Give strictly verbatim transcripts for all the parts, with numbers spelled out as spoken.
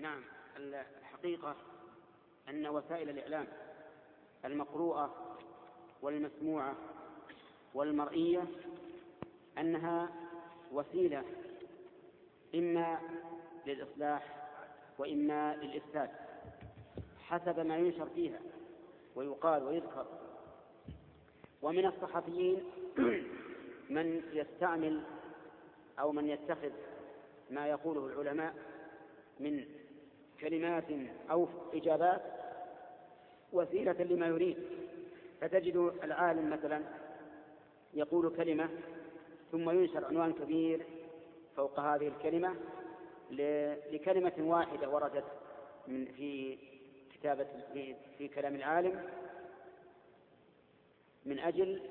نعم، الحقيقة أن وسائل الإعلام المقروءة والمسموعة والمرئية أنها وسيلة إما للإصلاح وإما للإفساد حسب ما ينشر فيها ويقال ويذكر. ومن الصحفيين من يستعمل أو من يتخذ ما يقوله العلماء من كلمات أو إجابات وسيلة لما يريد، فتجد العالم مثلا يقول كلمة ثم ينشر عنوان كبير فوق هذه الكلمة لكلمة واحدة وردت من في كتابة في, في كلام العالم من أجل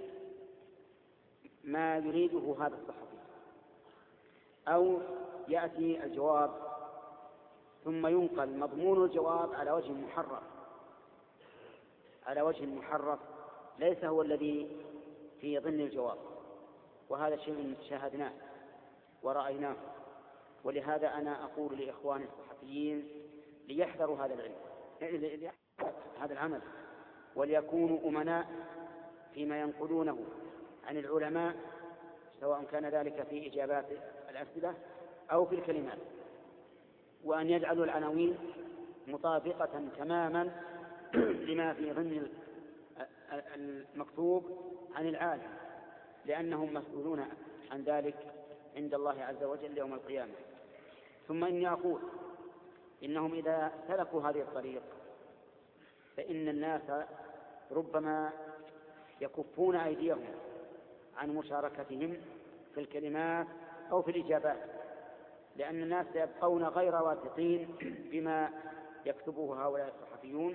ما يريده هذا الصحفي، أو يأتي الجواب ثم ينقل مضمون الجواب على وجه محرف على وجه محرف ليس هو الذي في ضمن الجواب، وهذا شيء شاهدناه ورأيناه. ولهذا أنا أقول لإخواني الصحفيين ليحذروا هذا العلم هذا العمل، وليكونوا أمناء فيما ينقلونه عن العلماء، سواء كان ذلك في إجابات الأسئلة أو في الكلمات، وأن يجعلوا العناوين مطابقة تماما لما في ضمن المكتوب عن العالم، لأنهم مسؤولون عن ذلك عند الله عز وجل يوم القيامة. ثم إني أقول إنهم إذا سلكوا هذه الطريق فإن الناس ربما يكفون أيديهم عن مشاركتهم في الكلمات أو في الإجابات، لأن الناس يبقون غير واثقين بما يكتبه هؤلاء الصحفيون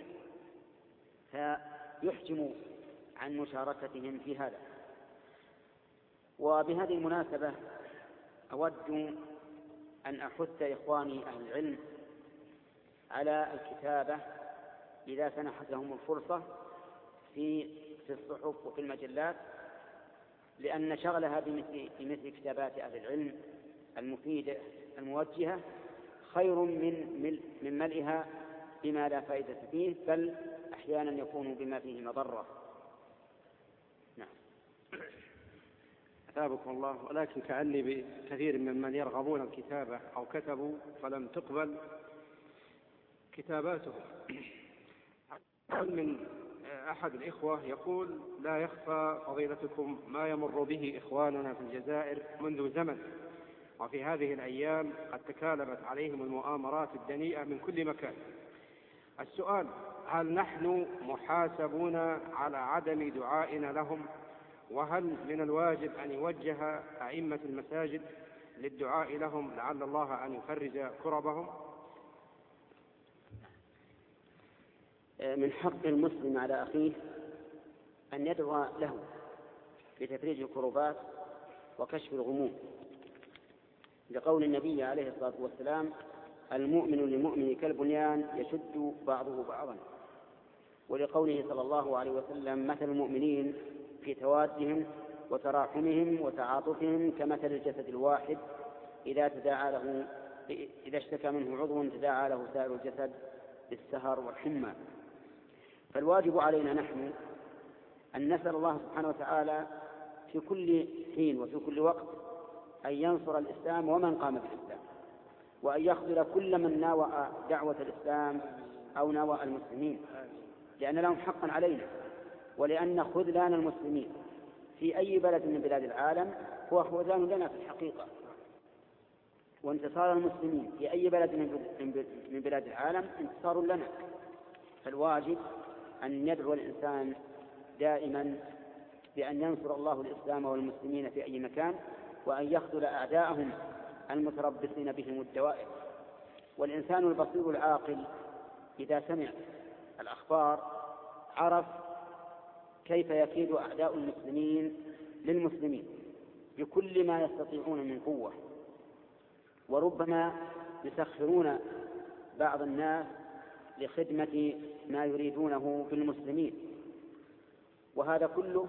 فيحجموا عن مشاركتهم في هذا. وبهذه المناسبة أود أن أحث إخواني أهل العلم على الكتابة إذا سنحت لهم الفرصة في في الصحف وفي المجلات، لأن شغلها بمثل, بمثل كتابات أهل العلم المفيدة الموجهة خير من من ملئها بما لا فائدة فيه، بل أحيانا يكون بما فيه مضرة. نعم. أثابكم الله. ولكن كأني بكثير ممن يرغبون الكتابة أو كتبوا فلم تقبل كتاباتهم. من أحد الإخوة يقول: لا يخفى فضيلتكم ما يمر به إخواننا في الجزائر منذ زمن، وفي هذه الأيام قد تكالبت عليهم المؤامرات الدنيئة من كل مكان. السؤال: هل نحن محاسبون على عدم دعائنا لهم؟ وهل من الواجب أن يوجه أئمة المساجد للدعاء لهم لعل الله أن يفرج كربهم؟ من حق المسلم على أخيه أن يدعو له لتفريج الكربات وكشف الغموم، لقول النبي عليه الصلاة والسلام: المؤمن للمؤمن كالبنيان يشد بعضه بعضا، ولقوله صلى الله عليه وسلم: مثل المؤمنين في توادهم وتراحمهم وتعاطفهم كمثل الجسد الواحد إذا تداعى له إذا اشتكى منه عضو تداعى له سائر الجسد بالسهر والحمى. فالواجب علينا نحن أن نسأل الله سبحانه وتعالى في كل حين وفي كل وقت أن ينصر الإسلام ومن قام بالإسلام، وأن يخذل كل من ناوى دعوة الإسلام أو ناوى المسلمين، لأن لهم حقا علينا، ولأن خذلان المسلمين في أي بلد من بلاد العالم هو خذلان لنا في الحقيقة، وانتصار المسلمين في أي بلد من بلاد العالم انتصار لنا. فالواجب أن يدعو الإنسان دائما بأن ينصر الله الإسلام والمسلمين في أي مكان، وأن يخذل أعداءهم المتربصين بهم الدوائر. والإنسان البصير العاقل إذا سمع الأخبار عرف كيف يكيد أعداء المسلمين للمسلمين بكل ما يستطيعون من قوة، وربما يسخرون بعض الناس لخدمة ما يريدونه بالمسلمين، وهذا كله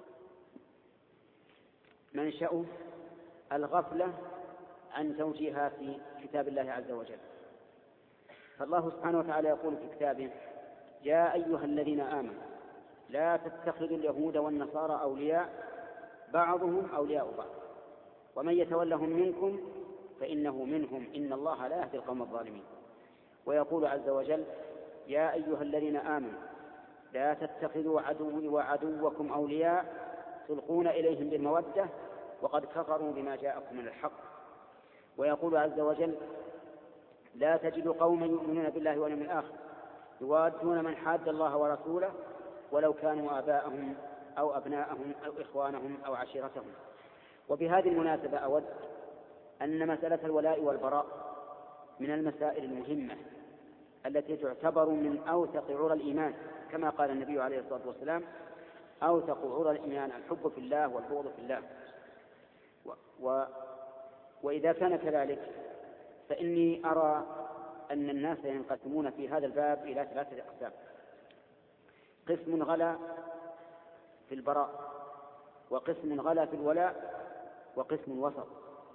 منشأه الغفلة عن توجيهات كتاب الله عز وجل. فالله سبحانه وتعالى يقول في كتابه: يا أيها الذين آمنوا لا تتخذوا اليهود والنصارى أولياء بعضهم أولياء بعض ومن يتولهم منكم فإنه منهم إن الله لا يهدي القوم الظالمين. ويقول عز وجل: يا أيها الذين آمنوا لا تتخذوا عدوي وعدوكم أولياء تلقون إليهم بالمودة وقد كفروا بما جاءكم من الحق. ويقول عز وجل: لا تجد قوما يؤمنون بالله واليوم الآخر يوادون من حاد الله ورسوله ولو كانوا آباءهم أو أبناءهم أو إخوانهم أو عشيرتهم. وبهذه المناسبة أود أن مسألة الولاء والبراء من المسائل المهمة التي تعتبر من أوثق عرى الإيمان، كما قال النبي عليه الصلاة والسلام: أوثق عرى الإيمان الحب في الله والبغض في الله. و و وإذا كان كذلك فإني أرى أن الناس ينقسمون في هذا الباب إلى ثلاثة أقسام: قسم غلا في البراء، وقسم غلا في الولاء، وقسم وسط.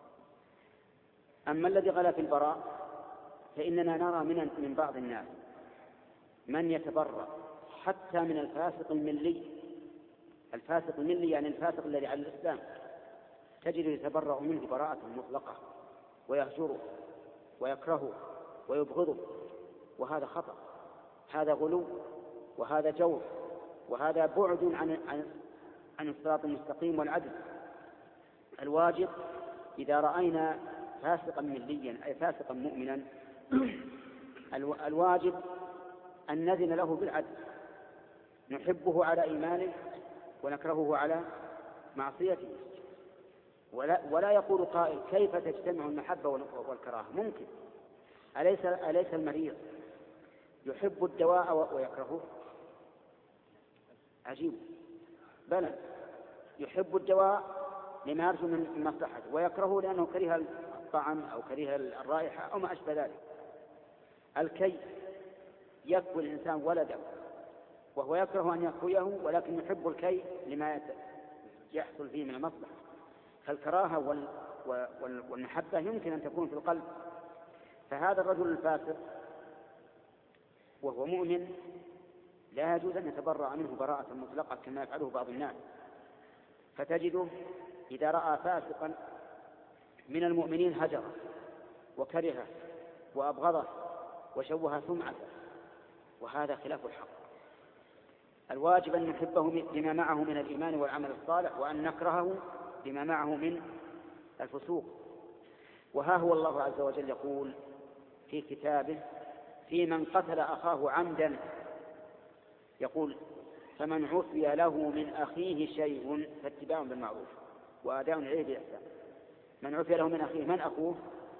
أما الذي غلا في البراء فإننا نرى من من بعض الناس من يتبرأ حتى من الفاسق الملي. الفاسق الملي يعني الفاسق الذي على الإسلام تجد يتبرأ منه براءة مطلقة ويهجره ويكرهه ويبغضه، وهذا خطأ، هذا غلو، وهذا جور، وهذا بعد عن عن عن الصراط المستقيم والعدل. الواجب إذا رأينا فاسقا مليا أي فاسقا مؤمنا الواجب أن نزن له بالعدل، نحبه على إيمانه ونكرهه على معصيته. ولا, ولا يقول قائل: كيف تجتمع المحبة والكراهة؟ ممكن. أليس, أليس المريض يحب الدواء ويكرهه؟ عجيب. بلى، يحب الدواء لما يرجو من مصلحته ويكرهه لأنه كره الطعم أو كره الرائحة أو ما أشبه ذلك. الكي يكوي الإنسان ولده وهو يكره أن يكويه ولكن يحب الكي لما يحصل فيه من المصلحة. فالكراهة وال... وال... والمحبة يمكن أن تكون في القلب. فهذا الرجل الفاسق وهو مؤمن لا يجوز أن يتبرأ منه براءة مطلقة كما يفعله بعض الناس. فتجده إذا رأى فاسقا من المؤمنين هجره وكرهه وأبغضه وشوه سمعته، وهذا خلاف الحق. الواجب أن نحبه لما معه من الإيمان والعمل الصالح، وأن نكرهه لما معه من الفسوق. وها هو الله عز وجل يقول في كتابه في من قتل أخاه عمدا، يقول: فمن عفي له من أخيه شيء فاتباع بالمعروف وأداء إليه بإحسان. من عفي له من أخيه، من أخوه؟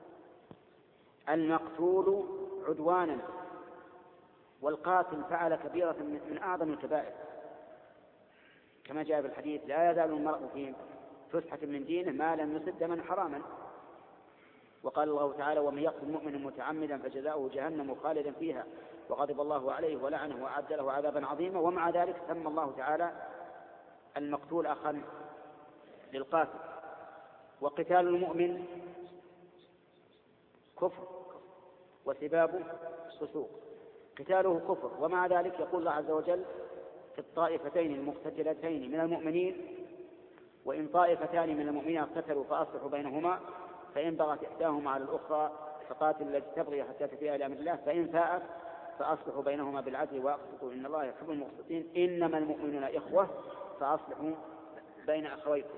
المقتول عدوانا، والقاتل فعل كبيرة من أعظم الكبائر، كما جاء في الحديث: لا يزال المرء في فسحة من دينه ما لم يصب دما حراما. وقال الله تعالى: ومن يقتل مؤمنا متعمدا فجزاؤه جهنم خالدا فيها وغضب الله عليه ولعنه وأعد له عذابا عظيما. ومع ذلك سمى الله تعالى المقتول أخا للقاتل. وقتال المؤمن كفر وسبابه فسوق، قتاله كفر. ومع ذلك يقول الله عز وجل في الطائفتين المقتتلتين من المؤمنين: وإن طائفتان من المؤمنين اقتتلوا فأصلحوا بينهما فإن بغت إحداهما على الأخرى فقاتل التي تبغي حتى تفيء إلى أمر الله فإن فاءت فأصلحوا بينهما بالعدل وأقسطوا إن الله يحب المقسطين إنما المؤمنون إخوة فأصلحوا بين أخويكم.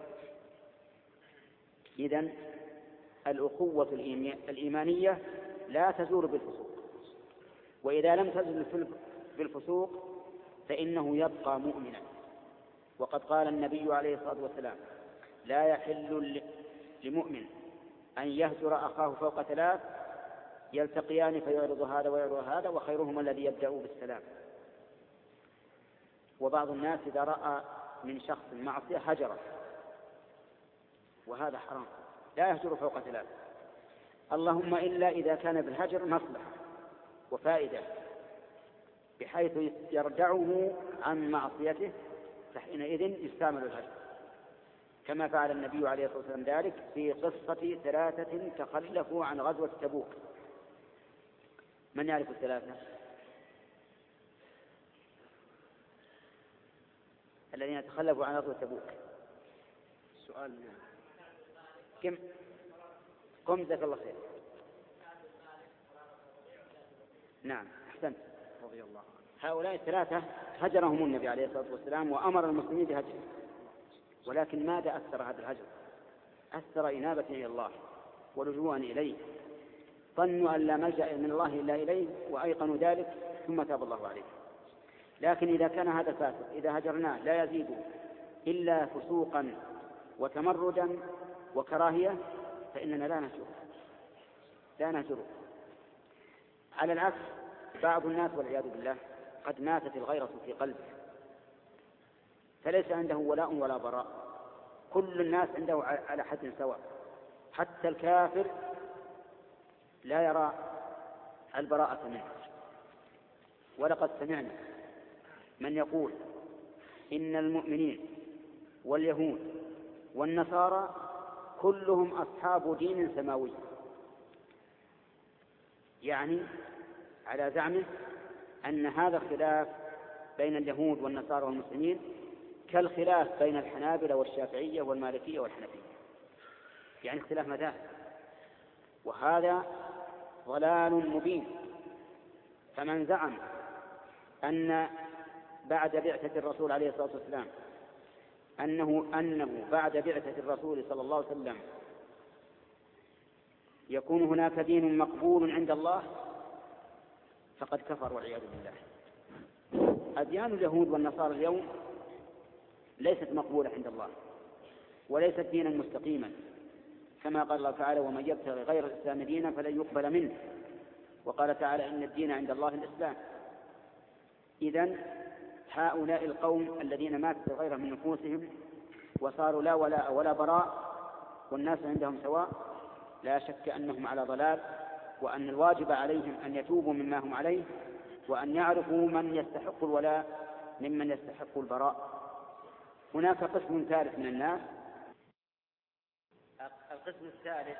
إذن الأخوة الإيمانية لا تزول بالفسوق، وإذا لم تزل بالفسوق فإنه يبقى مؤمنا. وقد قال النبي عليه الصلاة والسلام: لا يحل لمؤمن أن يهجر أخاه فوق ثلاث يلتقيان فيعرض هذا ويعرض هذا وخيرهما الذي يبدأ بالسلام. وبعض الناس إذا رأى من شخص معصية هجره، وهذا حرام، لا يهجر فوق ثلاث، اللهم إلا إذا كان بالهجر مصلحة وفائدة بحيث يردعه عن معصيته، فحينئذ يستعمل الهجر، كما فعل النبي عليه الصلاة والسلام ذلك في قصة ثلاثة تخلفوا عن غزوة تبوك. من يعرف الثلاثة الذين تخلفوا عن غزوة تبوك؟ السؤال كم قم جزاك الله خير. نعم أحسنت. رضي الله عنه. هؤلاء الثلاثة هجرهم النبي عليه الصلاة والسلام وأمر المسلمين بهجرهم، ولكن ماذا أثر هذا الهجر؟ أثر إنابة إلى الله ولجوءا إليه، ظنوا أن لا ملجأ من الله إلا إليه وأيقنوا ذلك ثم تاب الله عليه. لكن إذا كان هذا الفاسق إذا هجرناه لا يزيد إلا فسوقا وتمردا وكراهية فإننا لا نهجره لا نهجره. على العكس بعض الناس والعياذ بالله قد ماتت الغيرة في قلبه فليس عنده ولاء ولا براء، كل الناس عنده على حد سواء، حتى الكافر لا يرى البراءة منه. ولقد سمعنا من يقول إن المؤمنين واليهود والنصارى كلهم أصحاب دين سماوي، يعني على زعمه أن هذا الخلاف بين اليهود والنصارى والمسلمين كالخلاف بين الحنابلة والشافعية والمالكية والحنفية، يعني اختلاف مذاهب، وهذا ضلال مبين. فمن زعم أن بعد بعثة الرسول عليه الصلاة والسلام أنه, أنه بعد بعثة الرسول صلى الله عليه وسلم يكون هناك دين مقبول عند الله فقد كفر والعياذ بالله. أديان اليهود والنصارى اليوم ليست مقبولة عند الله وليست دينا مستقيما، كما قال الله تعالى ومن يبتغي غير الإسلام دينا فلن يقبل منه، وقال تعالى إن الدين عند الله الإسلام. إذن هؤلاء القوم الذين ماتت غير من نفوسهم وصاروا لا ولاء ولا براء والناس عندهم سواء لا شك أنهم على ضلال، وأن الواجب عليهم أن يتوبوا مما هم عليه وأن يعرفوا من يستحق الولاء ممن يستحق البراء. هناك قسم ثالث من الناس، القسم الثالث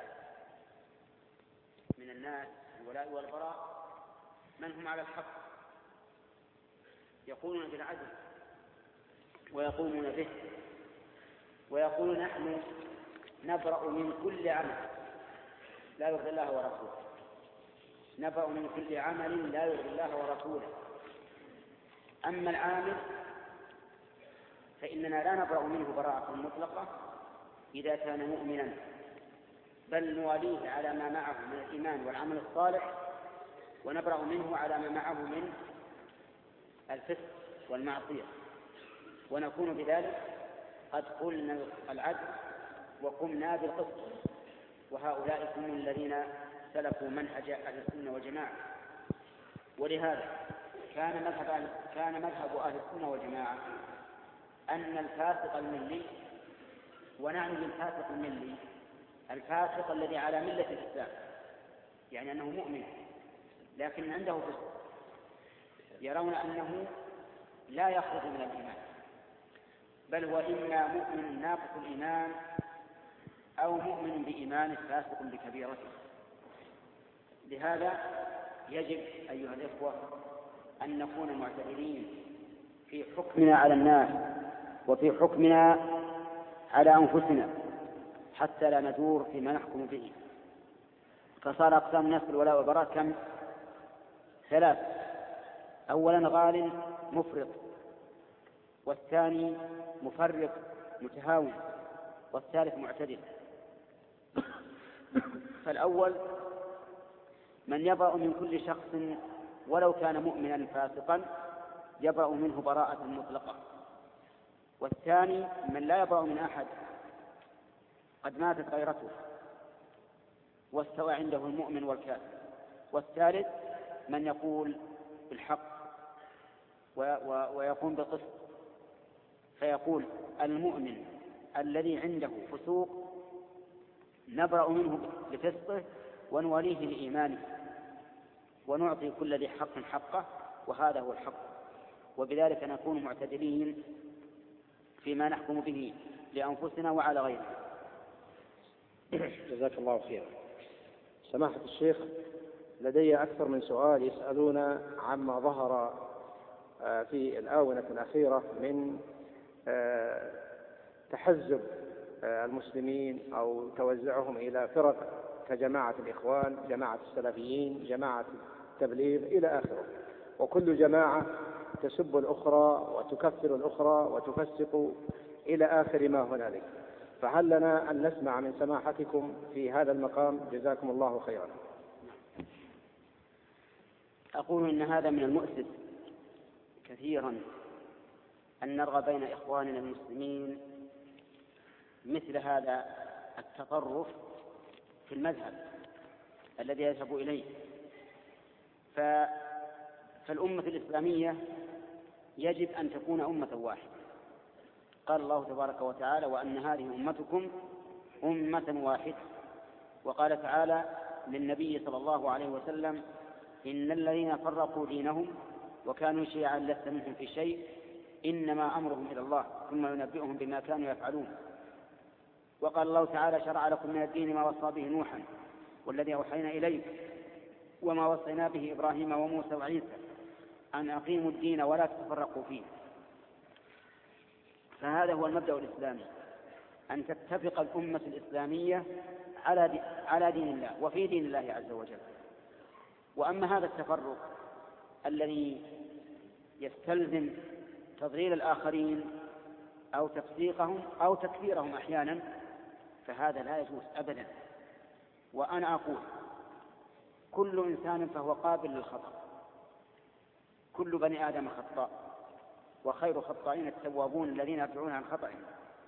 من الناس الولاء والبراء من هم على الحق يقولون بالعدل ويقومون به ويقولون نحن نبرأ من كل عمل لا يرضي الله ورسوله، نبرأ من كل عمل لا يرضي الله ورسوله. أما العامل فإننا لا نبرأ منه براءة مطلقة إذا كان مؤمنا، بل نواليه على ما معه من الإيمان والعمل الصالح، ونبرأ منه على ما معه من الفسق والمعصية، ونكون بذلك قد قلنا العدل وقمنا بالقسط. وهؤلاء هم الذين سلكوا منهج أهل السنة والجماعة. ولهذا كان مذهب كان مذهب أهل السنة والجماعة أن الفاسق الملي، ونعني بالفاسق الملي الفاسق الذي على ملة الإسلام، يعني أنه مؤمن لكن عنده فسق، يرون أنه لا يخرج من الإيمان، بل هو إما مؤمن ناقص الإيمان أو مؤمن بإيمان فاسق بكبيرته. لهذا يجب أيها الإخوة أن نكون معتدلين في حكمنا على الناس وفي حكمنا على أنفسنا حتى لا ندور فيما نحكم به. فصار أقسام الناس بالولاء والبراء كم؟ ثلاث. أولا غال مفرط، والثاني مفرط متهاون، والثالث معتدل. فالأول من يبرأ من كل شخص ولو كان مؤمنا فاسقا يبرأ منه براءة مطلقة، والثاني من لا يبرأ من أحد قد ماتت غيرته واستوى عنده المؤمن والكافر، والثالث من يقول بالحق ويقوم بالقسط، فيقول المؤمن الذي عنده فسوق نبرأ منه بفسقه ونوليه لإيمانه ونعطي كل ذي حق حقه، وهذا هو الحق. وبذلك نكون معتدلين فيما نحكم به لأنفسنا وعلى غيرنا. جزاك الله خيرا. سماحة الشيخ، لدي أكثر من سؤال يسألون عما ظهر في الآونة الأخيرة من تحزب المسلمين أو توزعهم إلى فرق كجماعة الإخوان، جماعة السلفيين، جماعة التبليغ إلى آخره، وكل جماعة تسب الأخرى وتكفر الأخرى وتفسق إلى آخر ما هنالك. فهل لنا أن نسمع من سماحتكم في هذا المقام؟ جزاكم الله خيرا. أقول إن هذا من المؤسف كثيرا أن نرغب بين إخواننا المسلمين مثل هذا التطرف في المذهب الذي يذهب إليه. فالأمة الإسلامية يجب أن تكون أمة واحدة. قال الله تبارك وتعالى: وأن هذه أمتكم أمة واحدة. وقال تعالى للنبي صلى الله عليه وسلم: إن الذين فرقوا دينهم وكانوا شيعا لست منهم في شيء إنما أمرهم إلى الله ثم ينبئهم بما كانوا يفعلون. وقال الله تعالى: شرع لكم من الدين ما وصى به نوحا والذي أوحينا إليك وما وصينا به إبراهيم وموسى وعيسى أن أقيموا الدين ولا تتفرقوا فيه. فهذا هو المبدأ الإسلامي، أن تتفق الأمة الإسلامية على على دين الله وفي دين الله عز وجل. وأما هذا التفرق الذي يستلزم تضليل الآخرين أو تفسيقهم أو تكفيرهم أحيانا فهذا لا يجوز أبدا. وأنا أقول: كل إنسان فهو قابل للخطأ، كل بني آدم خطاء، وخير خطائين التوابون الذين يرجعون عن خطئهم.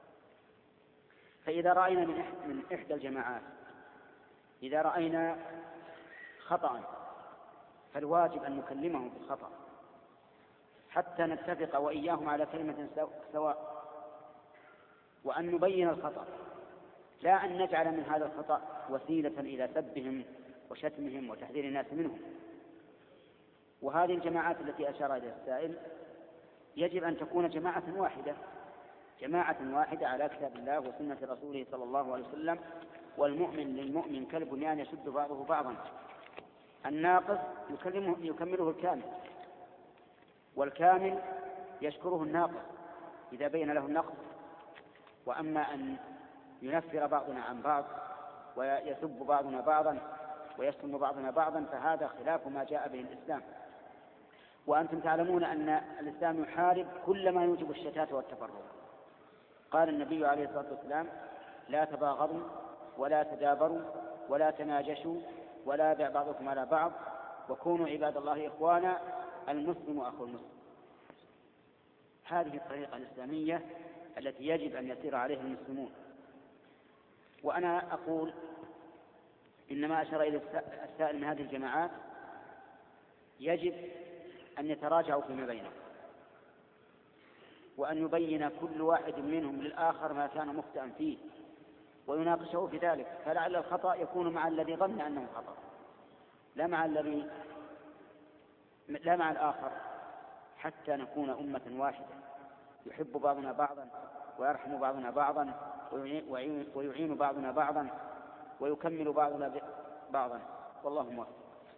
فإذا رأينا من إحدى الجماعات إذا رأينا خطأ فالواجب أن نكلمهم بالخطأ حتى نتفق وإياهم على كلمة سواء، وأن نبين الخطأ، لا أن نجعل من هذا الخطأ وسيلة إلى سبهم وشتمهم وتحذير الناس منهم. وهذه الجماعات التي أشار إليها السائل يجب أن تكون جماعة واحدة، جماعة واحدة على كتاب الله وسنة رسوله صلى الله عليه وسلم. والمؤمن للمؤمن كالبنيان يشد بعضه بعضا، الناقص يكمله الكامل، والكامل يشكره الناقص إذا بين له النقص. وأما أن ينفر بعضنا عن بعض ويسب بعضنا بعضا ويشتم بعضنا بعضا فهذا خلاف ما جاء به الإسلام. وأنتم تعلمون أن الإسلام يحارب كل ما يوجب الشتات والتفرق. قال النبي عليه الصلاة والسلام: لا تباغضوا ولا تدابروا ولا تناجشوا ولا يبع بعضكم على بعض وكونوا عباد الله إخوانا المسلم أخو المسلم. هذه الطريقة الإسلامية التي يجب أن يسير عليها المسلمون. وأنا أقول إنما أشار إلى السائل من هذه الجماعات يجب أن يتراجعوا فيما بينهم، وأن يبين كل واحد منهم للآخر ما كان مخطئا فيه ويناقشه في ذلك، فلعل الخطأ يكون مع الذي ظن أنه خطأ لا مع الذي لا مع الآخر، حتى نكون أمة واحدة يحب بعضنا بعضا ويرحم بعضنا بعضا ويعين بعضنا بعضا ويكمل بعضنا بعضا. والله موفق.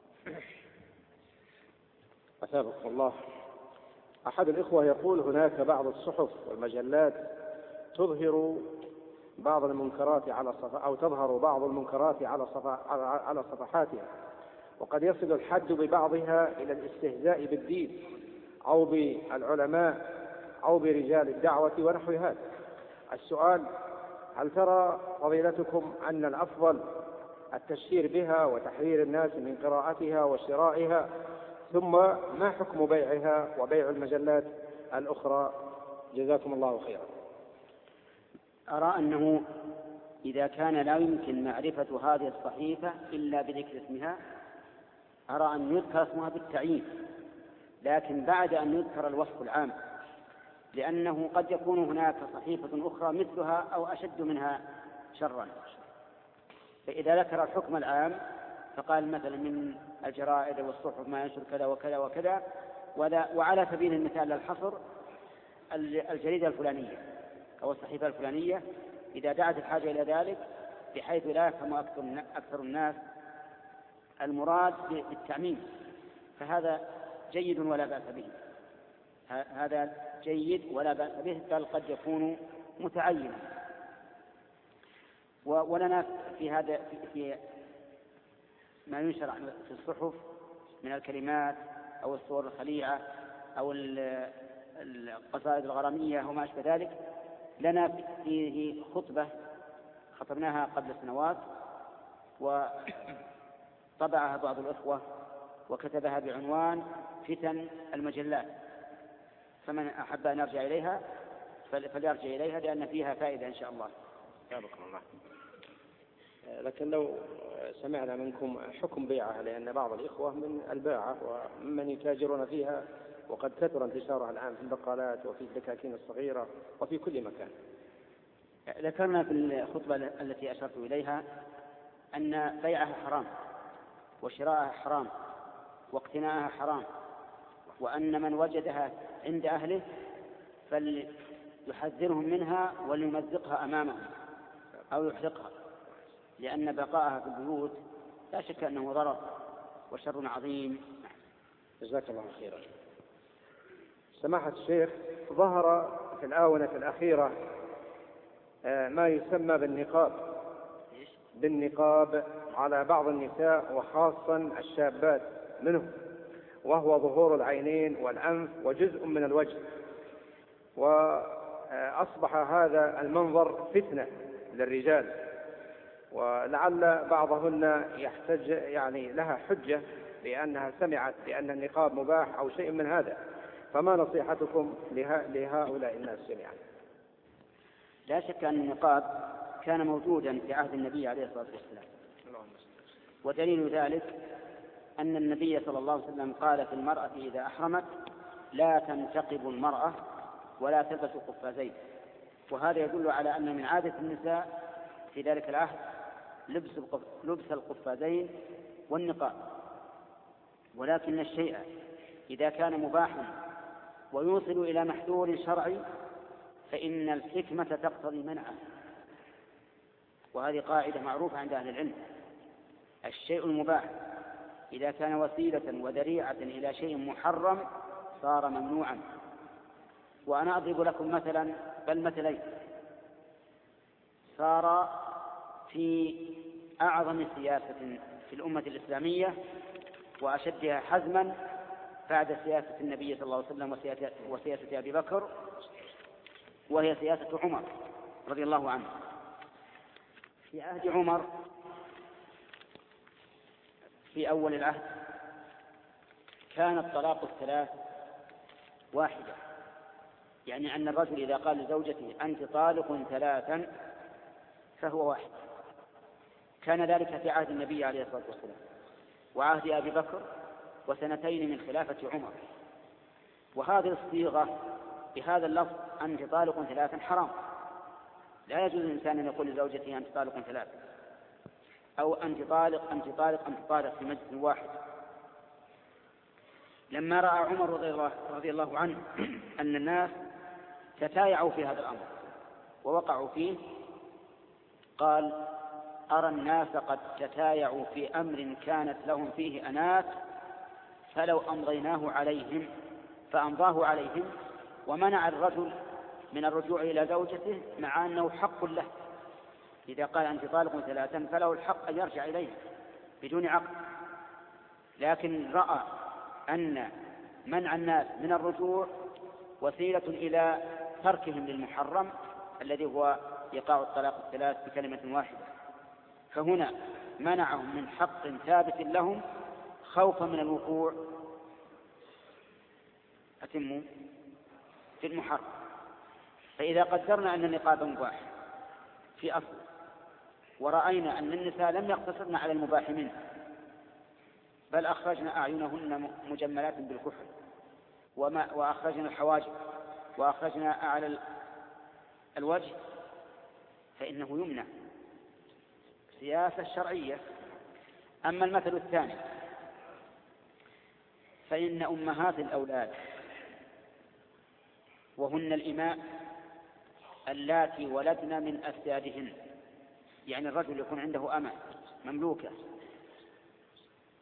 أثابكم الله. أحد الإخوة يقول: هناك بعض الصحف والمجلات تظهر بعض المنكرات على صف... أو تظهر بعض المنكرات على صف... على صفحاتها، وقد يصل الحد ببعضها إلى الاستهزاء بالدين أو بالعلماء أو برجال الدعوة ونحو هذا. السؤال: هل ترى فضيلتكم أن الأفضل التشهير بها وتحذير الناس من قراءتها وشرائها، ثم ما حكم بيعها وبيع المجلات الأخرى؟ جزاكم الله خيرا. أرى أنه إذا كان لا يمكن معرفة هذه الصحيفة إلا بذكر اسمها أرى أن يذكر اسمها بالتعيين، لكن بعد أن يذكر الوصف العام، لأنه قد يكون هناك صحيفة أخرى مثلها أو أشد منها شرا. فإذا ذكر الحكم العام فقال مثلا من الجرائد والصحف ما ينشر كذا وكذا وكذا، وعلى سبيل المثال للحصر الجريدة الفلانية أو الصحيفة الفلانية إذا دعت الحاجة إلى ذلك، بحيث لا يفهم أكثر الناس المراد بالتعميم، فهذا جيد ولا بأس به، هذا جيد ولا بأس به، بل قد يكون متعينا. ولنا في هذا في ما ينشر في الصحف من الكلمات أو الصور الخليعة أو القصائد الغرامية وما أشبه ذلك، لنا فيه خطبة خطبناها قبل سنوات وطبعها بعض الأخوة وكتبها بعنوان فتن المجلات، فمن أحب أن يرجع إليها فليرجع إليها لأن فيها فائدة إن شاء الله. جزاكم الله. لكن لو سمعنا منكم حكم بيعها، لأن بعض الإخوة من الباعة ومن يتاجرون فيها، وقد كثر انتشارها الآن في البقالات وفي الدكاكين الصغيرة وفي كل مكان. ذكرنا في الخطبة التي أشرت إليها أن بيعها حرام وشراءها حرام واقتناءها حرام، وأن من وجدها عند أهله فليحذرهم منها وليمزقها أمامهم أو يحرقها، لأن بقاءها في البيوت لا شك أنه ضرر وشر عظيم. جزاك الله خيرا. سماحة الشيخ، ظهر في الآونة الأخيرة ما يسمى بالنقاب بالنقاب على بعض النساء وخاصة الشابات منهم، وهو ظهور العينين والأنف وجزء من الوجه، وأصبح هذا المنظر فتنة للرجال، ولعل بعضهن يحتج يعني لها حجة بأنها سمعت بأن النقاب مباح أو شيء من هذا، فما نصيحتكم لهؤلاء الناس جميعا؟ لا شك أن النقاب كان موجودا في عهد النبي عليه الصلاة والسلام، ودليل ذلك أن النبي صلى الله عليه وسلم قال في المرأة إذا أحرمت لا تنتقب المرأة ولا تلبس قفازين، وهذا يدل على أن من عادة النساء في ذلك العهد لبس القفازين والنقاب. ولكن الشيء إذا كان مباحا ويوصل إلى محذور شرعي فإن الحكمة تقتضي منعه، وهذه قاعدة معروفة عند أهل العلم. الشيء المباح إذا كان وسيلة وذريعة إلى شيء محرم صار ممنوعا. وأنا أضرب لكم مثلا بل مثلين صار في أعظم سياسة في الأمة الإسلامية وأشدها حزما بعد سياسة النبي صلى الله عليه وسلم وسياسة أبي بكر، وهي سياسة عمر رضي الله عنه. في عهد عمر في أول العهد كان الطلاق الثلاث واحدة، يعني أن الرجل إذا قال لزوجته أنت طالق ثلاثا فهو واحد. كان ذلك في عهد النبي عليه الصلاة والسلام وعهد أبي بكر وسنتين من خلافة عمر. وهذه الصيغة بهذا اللفظ أنت طالق ثلاثا حرام، لا يجوز الإنسان أن يقول لزوجته أنت طالق ثلاثا أو أنت طالق أنت طالق أنت طالق في مجلس واحد. لما رأى عمر رضي الله عنه أن الناس تتايعوا في هذا الأمر ووقعوا فيه قال أرى الناس قد تتايعوا في أمر كانت لهم فيه أنات فلو أمضيناه عليهم، فأمضاه عليهم ومنع الرجل من الرجوع إلى زوجته مع أنه حق له. إذا قال أنت طالق ثلاثا فله الحق أن يرجع إليه بدون عقد، لكن رأى أن منع الناس من الرجوع وسيلة إلى تركهم للمحرم الذي هو إيقاع الطلاق الثلاث بكلمة واحدة، فهنا منعهم من حق ثابت لهم خوفا من الوقوع أتموا في المحرم. فإذا قدرنا أن النقاب مباح في أصل ورأينا أن النساء لم يقتصرن على المباح منه بل أخرجنا أعينهن مجملات بالكحل وما وأخرجنا الحواجب وأخرجنا أعلى الوجه، فإنه يمنع سياسة شرعية. أما المثل الثاني فإن أمهات الأولاد وهن الإماء اللاتي ولدن من أسيادهن، يعني الرجل يكون عنده أمة مملوكة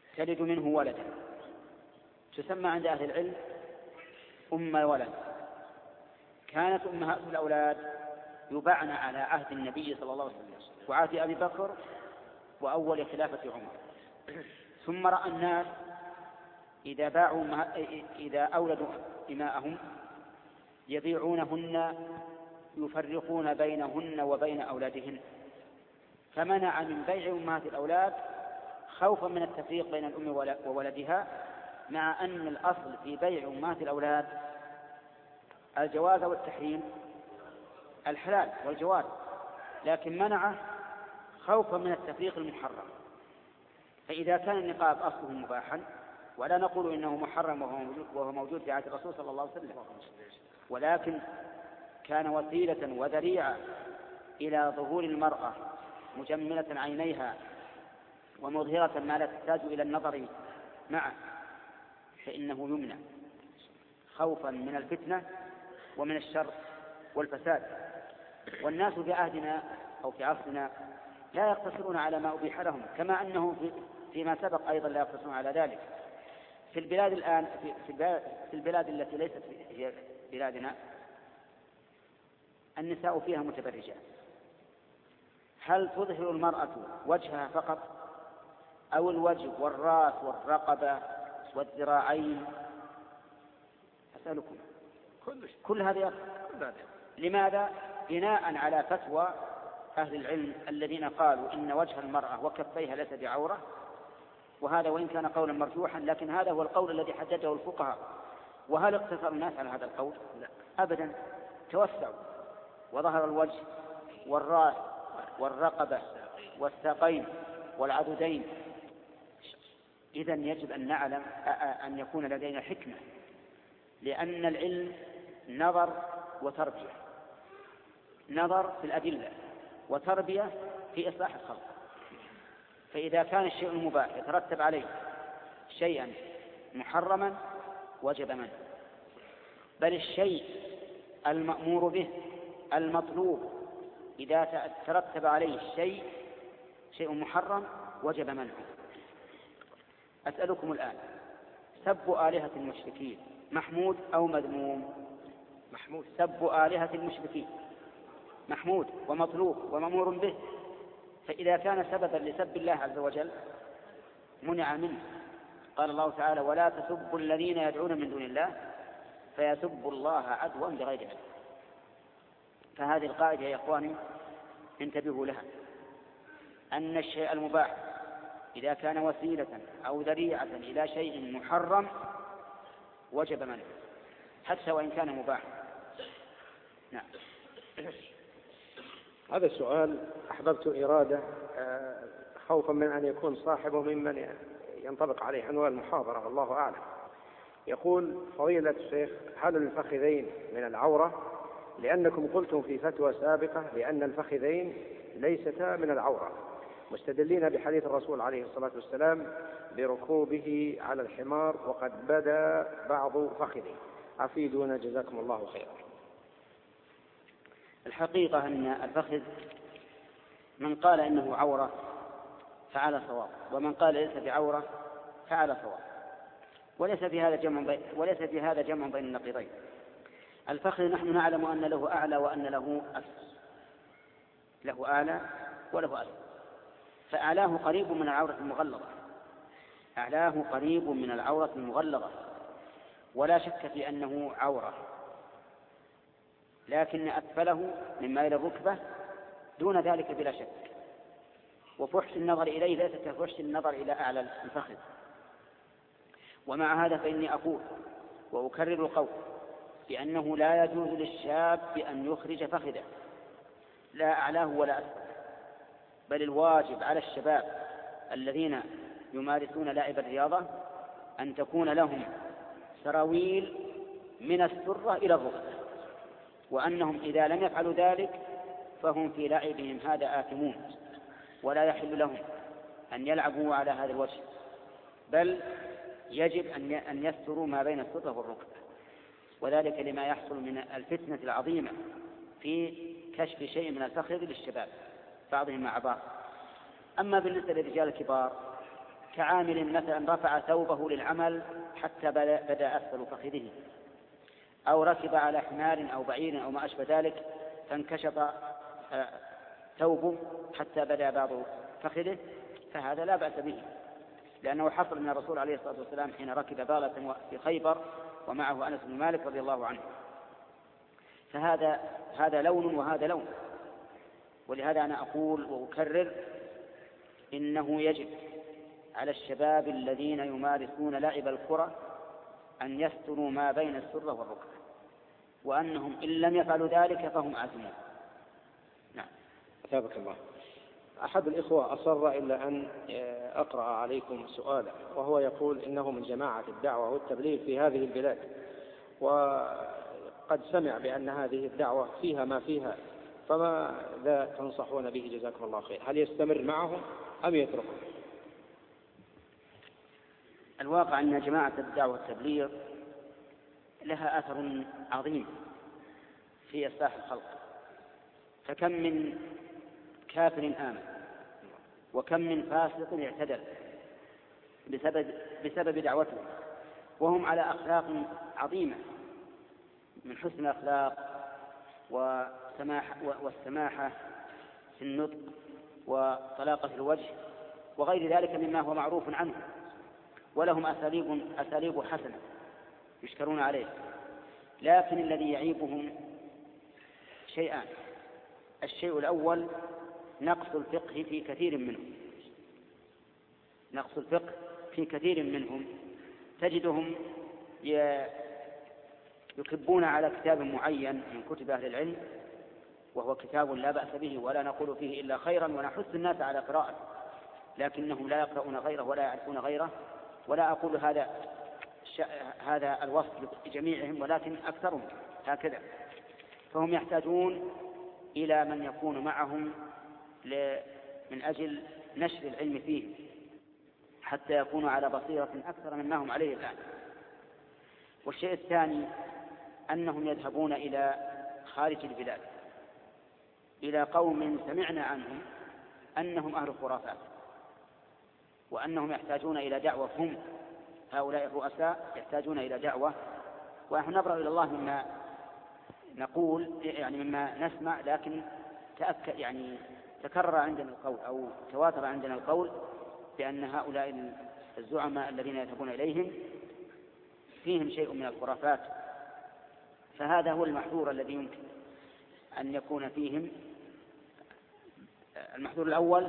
تلد منه ولدا تسمى عند أهل العلم أم الولد. كانت أمهات الأولاد يباعن على عهد النبي صلى الله عليه وسلم وعهد أبي بكر وأول خلافة عمر. ثم رأى الناس إذا باعوا إذا أولدوا إماءهم يبيعونهن يفرقون بينهن وبين أولادهن، فمنع من بيع أمهات الأولاد خوفا من التفريق بين الأم وولدها، مع أن الأصل في بيع أمهات الأولاد الجواز والتحريم الحلال والجواز، لكن منعه خوفا من التفريق المحرم. فإذا كان النقاب أصله مباحا، ولا نقول إنه محرم وهو موجود في عهد الرسول صلى الله عليه وسلم، ولكن كان وسيلة وذريعة إلى ظهور المرأة مجملة عينيها ومظهرة ما لا تحتاج إلى النظر معه، فإنه يمنع خوفا من الفتنة ومن الشر والفساد. والناس في عهدنا أو في عصرنا لا يقتصرون على ما أبيح لهم، كما أنه فيما سبق أيضا لا يقتصرون على ذلك. في البلاد الآن في البلاد التي ليست هي بلادنا النساء فيها متبرجات. هل تظهر المرأة وجهها فقط أو الوجه والرأس والرقبة والذراعين؟ أسألكم كل هذا. لماذا؟ بناء على فتوى أهل العلم الذين قالوا إن وجه المرأة وكفيها ليس بعورة، وهذا وإن كان قولا مرجوحا لكن هذا هو القول الذي حدده الفقهاء. وهل اقتصر الناس على هذا القول؟ لا أبدا، توسعوا وظهر الوجه والرأس والرقبة والساقين والعضدين. إذن يجب أن نعلم أن يكون لدينا حكمة، لأن العلم نظر وتربية، نظر في الأدلة وتربية في إصلاح الخلق. فإذا كان الشيء المباح يترتب عليه شيئا محرما وجب منه، بل الشيء المأمور به المطلوب إذا ترتب عليه الشيء شيء محرم وجب منه. أسألكم الآن، سب آلهة المشركين محمود أو مذموم؟ محمود. سب آلهة المشركين محمود ومطلوب ومأمور به، فإذا كان سببا لسب الله عز وجل منع منه. قال الله تعالى: ولا تسبوا الذين يدعون من دون الله فيسبوا الله عدوا بغير علم. فهذه القاعدة يا إخواني انتبهوا لها، أن الشيء المباح إذا كان وسيلة أو ذريعة إلى شيء محرم وجب منه حتى وإن كان مباح. نعم. هذا السؤال أحببت إرادة خوفا من أن يكون صاحبه ممن ينطبق عليه عنوان المحاضرة والله أعلم. يقول: فضيلة الشيخ، هل الفخذين من العورة؟ لأنكم قلتم في فتوى سابقة بأن الفخذين ليستا من العورة، مستدلين بحديث الرسول عليه الصلاة والسلام بركوبه على الحمار وقد بدا بعض فخذه. أفيدونا جزاكم الله خيرا. الحقيقة أن الفخذ من قال إنه عورة فعلى صواب، ومن قال ليس بعورة فعلى صواب، وليس في هذا جمع بين وليس في هذا جمع بين النقيضين. الفخذ نحن نعلم أن له أعلى وأن له أسفل، له أعلى وله أسفل، فأعلاه قريب من العورة المغلظة، أعلاه قريب من العورة المغلظة ولا شك في أنه عورة، لكن أسفله مما إلى الركبة دون ذلك بلا شك. وفحش النظر إليه ليس كفحش النظر إلى أعلى الفخذ. ومع هذا فإني أقول وأكرر القول بأنه لا يجوز للشاب أن يخرج فخذه لا أعلاه ولا أسفله، بل الواجب على الشباب الذين يمارسون لاعب الرياضة أن تكون لهم سراويل من السرة إلى الركبة، وأنهم إذا لم يفعلوا ذلك فهم في لعبهم هذا آثمون، ولا يحل لهم أن يلعبوا على هذا الوجه، بل يجب أن يستروا ما بين السرة والركبة، وذلك لما يحصل من الفتنة العظيمة في كشف شيء من الفخذ للشباب بعضهم مع بعض. أما بالنسبة للرجال الكبار كعامل مثلا رفع ثوبه للعمل حتى بدا أسفل فخذه، أو ركب على حمار أو بعير أو ما أشبه ذلك فانكشط ثوبه حتى بدا بعض فخذه، فهذا لا بأس به، لأنه حصل من الرسول عليه الصلاة والسلام حين ركب باغلة في خيبر ومعه أنس بن مالك رضي الله عنه. فهذا هذا لون وهذا لون. ولهذا أنا أقول وأكرر إنه يجب على الشباب الذين يمارسون لعب الكرة أن يستروا ما بين السرة والركبة، وأنهم إن لم يفعلوا ذلك فهم آثمون. نعم. أثابك الله. أحد الإخوة أصر إلا أن أقرأ عليكم سؤالا، وهو يقول إنه من جماعة الدعوة والتبليغ في هذه البلاد، وقد سمع بأن هذه الدعوة فيها ما فيها، فماذا تنصحون به جزاكم الله خير؟ هل يستمر معهم أم يتركهم؟ الواقع أن جماعة الدعوة والتبليغ لها أثر عظيم في إصلاح الخلق، فكم من كافر آمن وكم من فاسق اعتدل بسبب, بسبب دعوته، وهم على أخلاق عظيمة من حسن الأخلاق وسماح والسماحة في النطق وطلاقة الوجه وغير ذلك مما هو معروف عنه، ولهم أساليب, أساليب حسنة يشكرون عليه. لكن الذي يعيبهم شيئان: الشيء الأول نقص الفقه في كثير منهم، نقص الفقه في كثير منهم تجدهم يكبون على كتاب معين من كتب أهل العلم، وهو كتاب لا بأس به ولا نقول فيه إلا خيرا ونحث الناس على قراءته، لكنهم لا يقرؤون غيره ولا يعرفون غيره. ولا أقول هذا هذا الوصف لجميعهم، ولكن أكثرهم هكذا. فهم يحتاجون إلى من يكون معهم من أجل نشر العلم فيه حتى يكونوا على بصيرة أكثر مما هم عليه الآن. والشيء الثاني أنهم يذهبون إلى خارج البلاد إلى قوم سمعنا عنهم أنهم أهل خرافات، وأنهم يحتاجون إلى دعوة. هم هؤلاء الرؤساء يحتاجون إلى دعوة، ونحن نبرأ إلى الله مما نقول يعني مما نسمع، لكن تأكد يعني تكرر عندنا القول أو تواتر عندنا القول بأن هؤلاء الزعماء الذين يذهبون إليهم فيهم شيء من الخرافات. فهذا هو المحذور الذي يمكن أن يكون فيهم. المحذور الأول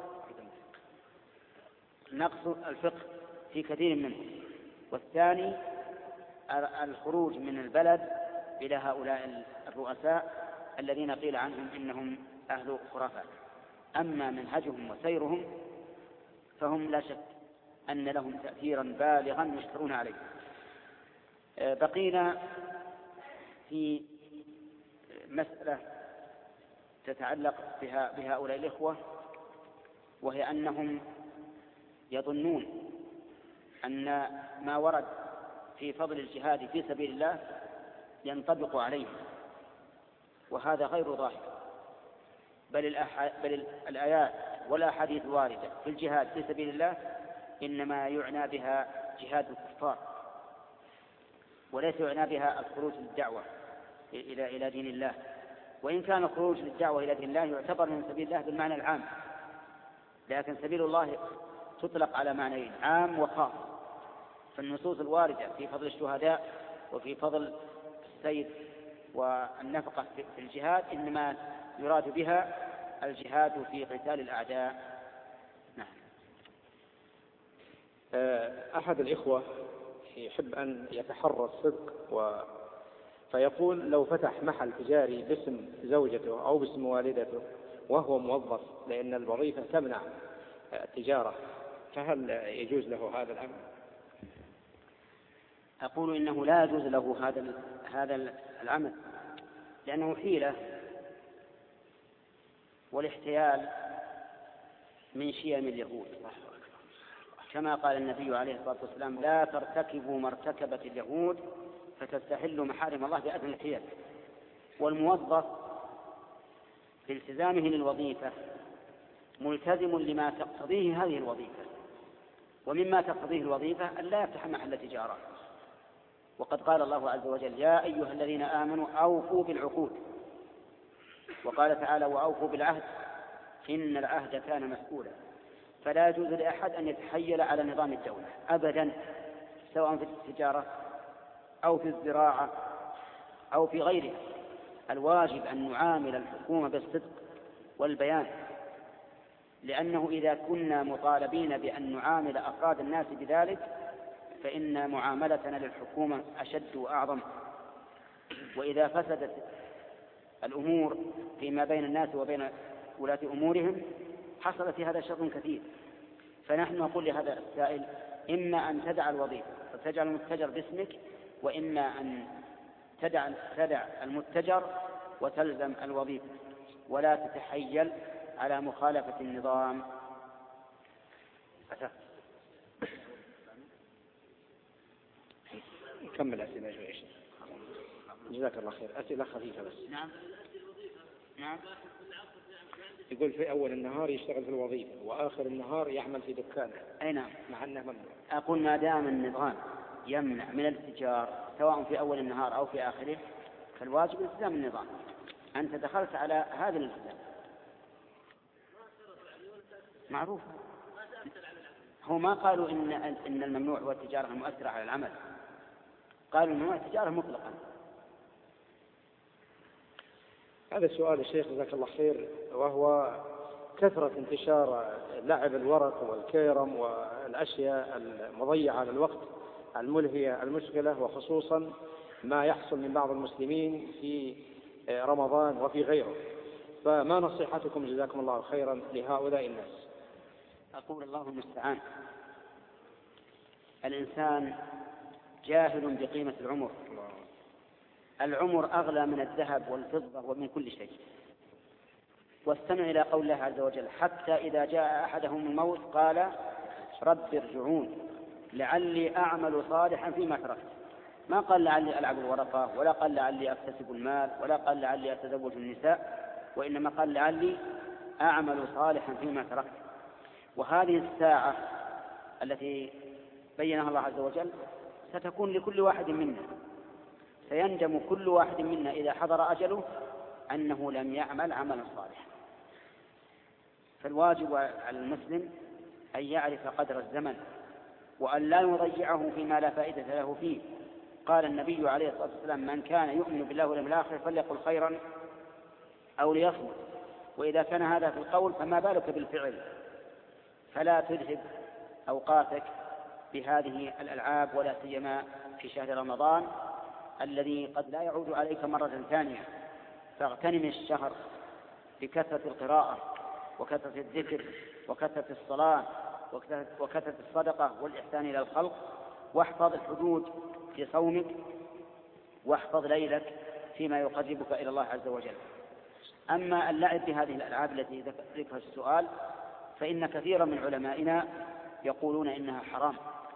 نقص الفقه في كثير منهم، والثاني الخروج من البلد إلى هؤلاء الرؤساء الذين قيل عنهم إنهم أهل خرافات. أما منهجهم وسيرهم فهم لا شك أن لهم تأثيرا بالغا يشكرون عليه. بقينا في مسألة تتعلق بها بهؤلاء الإخوة، وهي أنهم يظنون أن ما ورد في فضل الجهاد في سبيل الله ينطبق عليه، وهذا غير ظاهر، بل, الأح... بل الآيات والأحاديث الواردة في الجهاد في سبيل الله إنما يعنى بها جهاد الكفار، وليس يعنى بها الخروج للدعوة إلى إلى دين الله. وإن كان الخروج للدعوة إلى دين الله يعتبر من سبيل الله بالمعنى العام، لكن سبيل الله تطلق على معنيين: عام وخاص. فالنصوص الواردة في فضل الشهداء وفي فضل السير والنفقة في الجهاد إنما يراد بها الجهاد في قتال الأعداء. نعم. أحد الإخوة يحب أن يتحرى الصدق و... فيقول: لو فتح محل تجاري باسم زوجته أو باسم والدته وهو موظف، لأن الوظيفة تمنع التجارة، فهل يجوز له هذا الأمر؟ أقول إنه لا يجوز له هذا هذا العمل، لأنه حيلة، والاحتيال من شيم اليهود، كما قال النبي عليه الصلاة والسلام: لا ترتكبوا ما ارتكبت اليهود فتستحلوا محارم الله بأذن الحيل. والموظف في التزامه للوظيفة ملتزم لما تقتضيه هذه الوظيفة، ومما تقتضيه الوظيفة أن لا يفتح محل تجارة. وقد قال الله عز وجل: يا أيها الذين آمنوا أوفوا بالعقود. وقال تعالى: وأوفوا بالعهد إن العهد كان مسؤولا. فلا يجوز لأحد أن يتحيل على نظام الدولة أبدا، سواء في التجارة أو في الزراعة أو في غيرها. الواجب أن نعامل الحكومة بالصدق والبيان، لأنه إذا كنا مطالبين بأن نعامل أفراد الناس بذلك فإن معاملتنا للحكومة أشد وأعظم. وإذا فسدت الأمور فيما بين الناس وبين ولاة أمورهم حصل في هذا شر كثير. فنحن نقول لهذا السائل: إما أن تدع الوظيفة وتجعل المتجر باسمك، وإما أن تدع, تدع المتجر وتلزم الوظيفة، ولا تتحيل على مخالفة النظام. كمل أسئلة شوي. جزاك الله خير. أسئلة خفيفة بس. نعم نعم. يقول في أول النهار يشتغل في الوظيفة وآخر النهار يعمل في دكانه. أي نعم. مع أنه ممنوع. أقول ما دام النظام يمنع من الاتجار سواء في أول النهار أو في آخره فالواجب التزام النظام. أنت دخلت على هذا الالتزام معروف. هو ما قالوا إن إن الممنوع هو التجارة المؤثرة على العمل، قالوا ممنوع التجارة مطلقا. هذا السؤال الشيخ جزاك الله خير، وهو كثرة انتشار لعب الورق والكيرم والأشياء المضيعة للوقت الملهية المشكلة، وخصوصا ما يحصل من بعض المسلمين في رمضان وفي غيره. فما نصيحتكم جزاكم الله خيرا لهؤلاء الناس؟ أقول الله المستعان. الإنسان جاهل بقيمة العمر. العمر أغلى من الذهب والفضة ومن كل شيء. واستمع إلى قول الله عز وجل: حتى إذا جاء أحدهم الموت قال رب ارجعون لعلي أعمل صالحا فيما تركت. ما قال لعلي ألعب الورقة، ولا قال لعلي أكتسب المال، ولا قال لعلي أتزوج النساء، وإنما قال لعلي أعمل صالحا فيما تركت. وهذه الساعة التي بينها الله عز وجل ستكون لكل واحد منا. سيندم كل واحد منا إذا حضر أجله أنه لم يعمل عملا صالحا. فالواجب على المسلم أن يعرف قدر الزمن وأن لا يضيعه فيما لا فائدة له فيه. قال النبي عليه الصلاة والسلام: من كان يؤمن بالله واليوم الآخر فليقل خيرا أو ليصمت. وإذا كان هذا في القول فما بالك بالفعل. فلا تذهب أوقاتك بهذه الألعاب، ولا سيما في شهر رمضان الذي قد لا يعود عليك مرة ثانية. فاغتنم الشهر بكثرة القراءة وكثرة الذكر وكثرة الصلاة وكثرة الصدقة والإحسان إلى الخلق، واحفظ الحدود في صومك، واحفظ ليلك فيما يقربك إلى الله عز وجل. أما اللعب بهذه الألعاب التي ذكرها السؤال فإن كثيرا من علمائنا يقولون إنها حرام،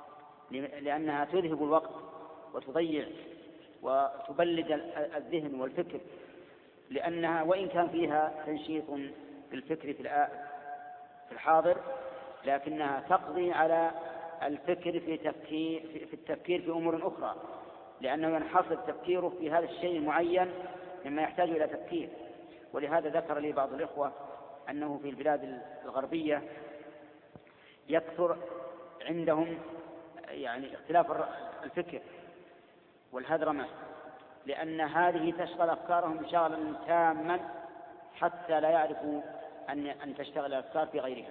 لأنها تذهب الوقت وتضيع وتبلد الذهن والفكر، لأنها وإن كان فيها تنشيط بالفكر في الحاضر لكنها تقضي على الفكر في تفكير في التفكير في أمور أخرى، لأنه ينحصر تفكيره في هذا الشيء المعين مما يحتاج إلى تفكير. ولهذا ذكر لي بعض الإخوة أنه في البلاد الغربية يكثر عندهم يعني اختلاف الفكر والهدرمة، لأن هذه تشغل أفكارهم شغلا تاما حتى لا يعرفوا أن أن تشتغل الأفكار في غيرها.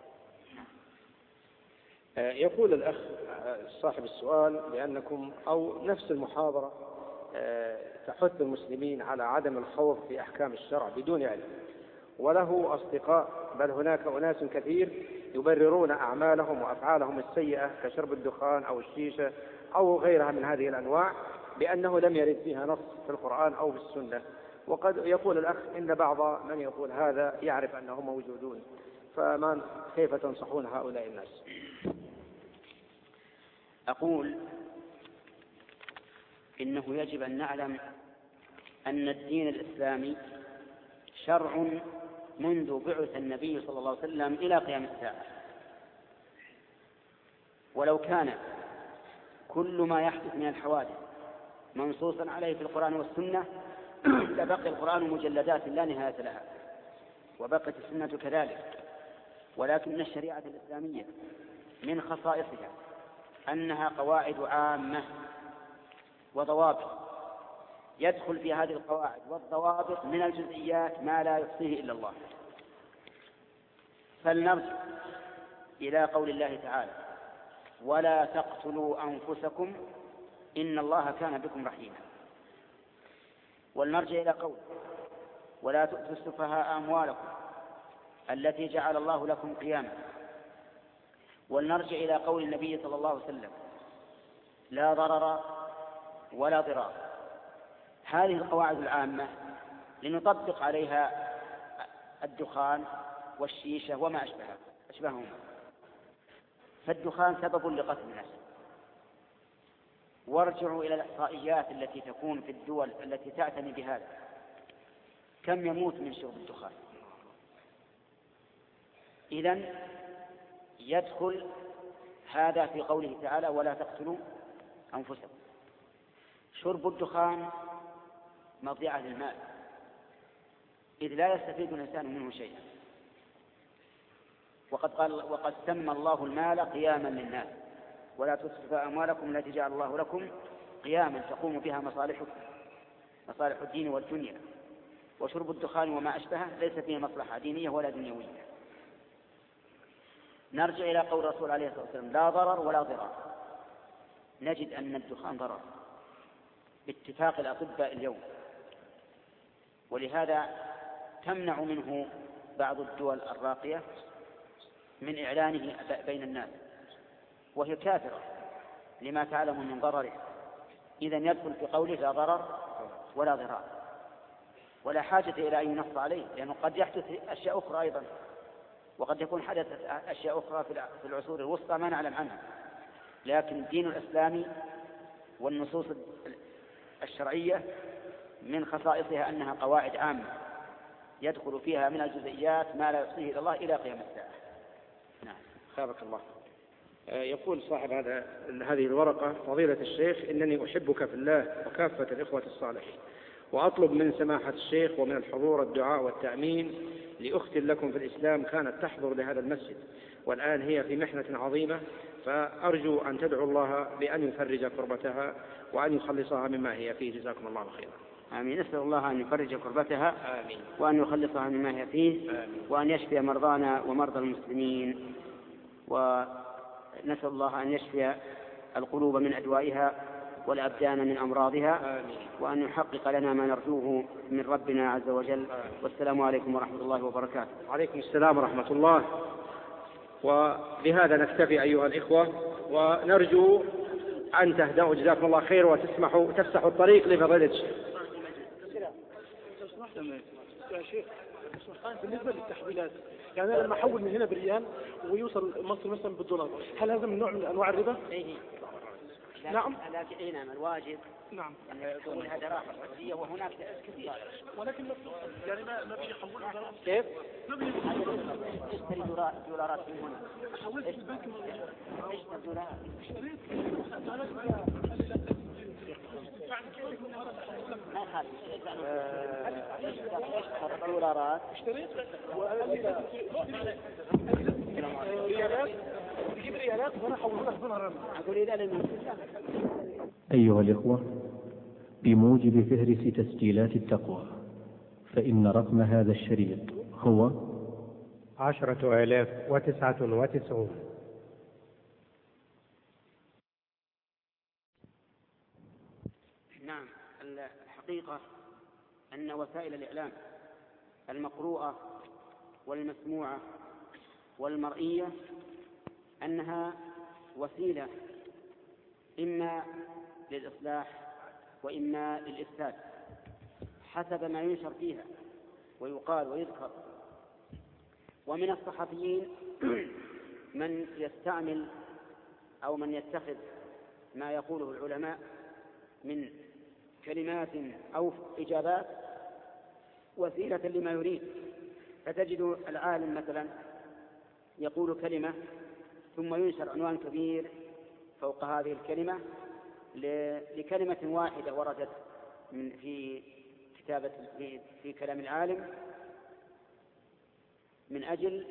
يقول الأخ صاحب السؤال بأنكم أو نفس المحاضرة تحث المسلمين على عدم الخوض في أحكام الشرع بدون علم، وله أصدقاء بل هناك أناس كثير يبررون أعمالهم وأفعالهم السيئة كشرب الدخان أو الشيشة أو غيرها من هذه الأنواع بأنه لم يرد فيها نص في القرآن أو في السنة. وقد يقول الأخ إن بعض من يقول هذا يعرف أنهم موجودون، فما كيف تنصحون هؤلاء الناس؟ أقول إنه يجب أن نعلم أن الدين الإسلامي شرع منذ بعث النبي صلى الله عليه وسلم إلى قيام الساعة، ولو كان كل ما يحدث من الحوادث منصوصا عليه في القرآن والسنة لبقي القرآن مجلدات لا نهاية لها، وبقت السنة كذلك. ولكن الشريعة الإسلامية من خصائصها أنها قواعد عامة وضوابط، يدخل في هذه القواعد والضوابط من الجزئيات ما لا يحصيه إلا الله. فلنرجع إلى قول الله تعالى: ولا تقتلوا أنفسكم إن الله كان بكم رحيما. ولنرجع إلى قول: ولا تؤتوا السفهاء أموالكم التي جعل الله لكم قياما. ولنرجع إلى قول النبي صلى الله عليه وسلم: لا ضرر ولا ضرار. هذه القواعد العامة لنطبق عليها الدخان والشيشة وما أشبهها أشبههما. فالدخان سبب لقتل الناس، وارجعوا إلى الإحصائيات التي تكون في الدول التي تعتني بهذا، كم يموت من شرب الدخان. إذن يدخل هذا في قوله تعالى: ولا تقتلوا أنفسكم. شرب الدخان مضيعة للمال، إذ لا يستفيد الإنسان منه شيئا، وقد قال: وقد سمى الله المال قياما للناس ولا تسرفوا أموالكم التي جعل الله لكم قياما تقوم بها مصالحكم، مصالح الدين والدنيا. وشرب الدخان وما أشبهه ليس فيه مصلحة دينية ولا دنيوية. نرجع إلى قول الرسول عليه الصلاة والسلام: لا ضرر ولا ضرار. نجد أن الدخان ضرر باتفاق الأطباء اليوم، ولهذا تمنع منه بعض الدول الراقية من إعلانه بين الناس، وهي كافرة لما تعلم من ضرره. إذن يدخل في قوله: لا ضرر ولا ضرار، ولا حاجة إلى أن ينص عليه، لأنه قد يحدث أشياء أخرى أيضا، وقد يكون حدثت أشياء أخرى في العصور الوسطى ما نعلم عنها. لكن الدين الإسلامي والنصوص الشرعية من خصائصها أنها قواعد عامة يدخل فيها من الجزئيات ما لا يحصيه إلا الله إلى قيام الساعة. نعم، خابك الله. يقول صاحب هذا هذه الورقة: فضيلة الشيخ، إنني أحبك في الله وكافة الإخوة الصالحين، وأطلب من سماحة الشيخ ومن الحضور الدعاء والتأمين لأخت لكم في الإسلام كانت تحضر لهذا المسجد، والآن هي في محنة عظيمة، فأرجو أن تدعو الله بأن يفرج كربتها وأن يخلصها مما هي فيه. جزاكم الله خيرا. آمين. نسأل الله أن يفرج كربتها. آمين. وأن يخلصها مما هي فيه. آمين. وأن يشفي مرضانا ومرضى المسلمين، ونسأل الله أن يشفي القلوب من أدوائها والأبدان من أمراضها. آمين. وأن يحقق لنا ما نرجوه من ربنا عز وجل. آمين. والسلام عليكم ورحمة الله وبركاته. وعليكم السلام ورحمة الله. وبهذا نكتفي أيها الإخوة، ونرجو أن تهدأوا جزاكم الله خير وتسمحوا تفسحوا الطريق لفضيلة الشيخ. يا شيخ، بالنسبة للتحويلات، يعني أنا لما أحول من هنا بريال ويوصل مصر مثلا بالدولار، هل هذا من نوع من أنواع الربا؟ إيه. نعم. لكن إيه نعم الواجب نعم أن تكون هذا راحة حسية، وهناك كثير. ولكن يعني ما ما بيحولوا كيف؟ ما بيحولوا اشتري دولارات من هنا. حولت البنك اشتري دولارات. ما يخالف. اشتري دولارات. اشتريت ريالات، تجيب ريالات وانا احولها لك دولار. اقول اذا لم. أيها الإخوة، بموجب فهرس تسجيلات التقوى، فإن رقم هذا الشريط هو عشرة آلاف وتسعة وتسعون. نعم، الحقيقة أن وسائل الإعلام المقروءة والمسموعة والمرئية أنها وسيلة إما للإصلاح وإما للإفساد حسب ما ينشر فيها ويقال ويذكر. ومن الصحفيين من يستعمل أو من يتخذ ما يقوله العلماء من كلمات أو إجابات وسيلة لما يريد. فتجد العالم مثلا يقول كلمة ثم ينشر عنوان كبير فوق هذه الكلمة لكلمة واحدة وردت من في كتابة في, في كلام العالم من أجل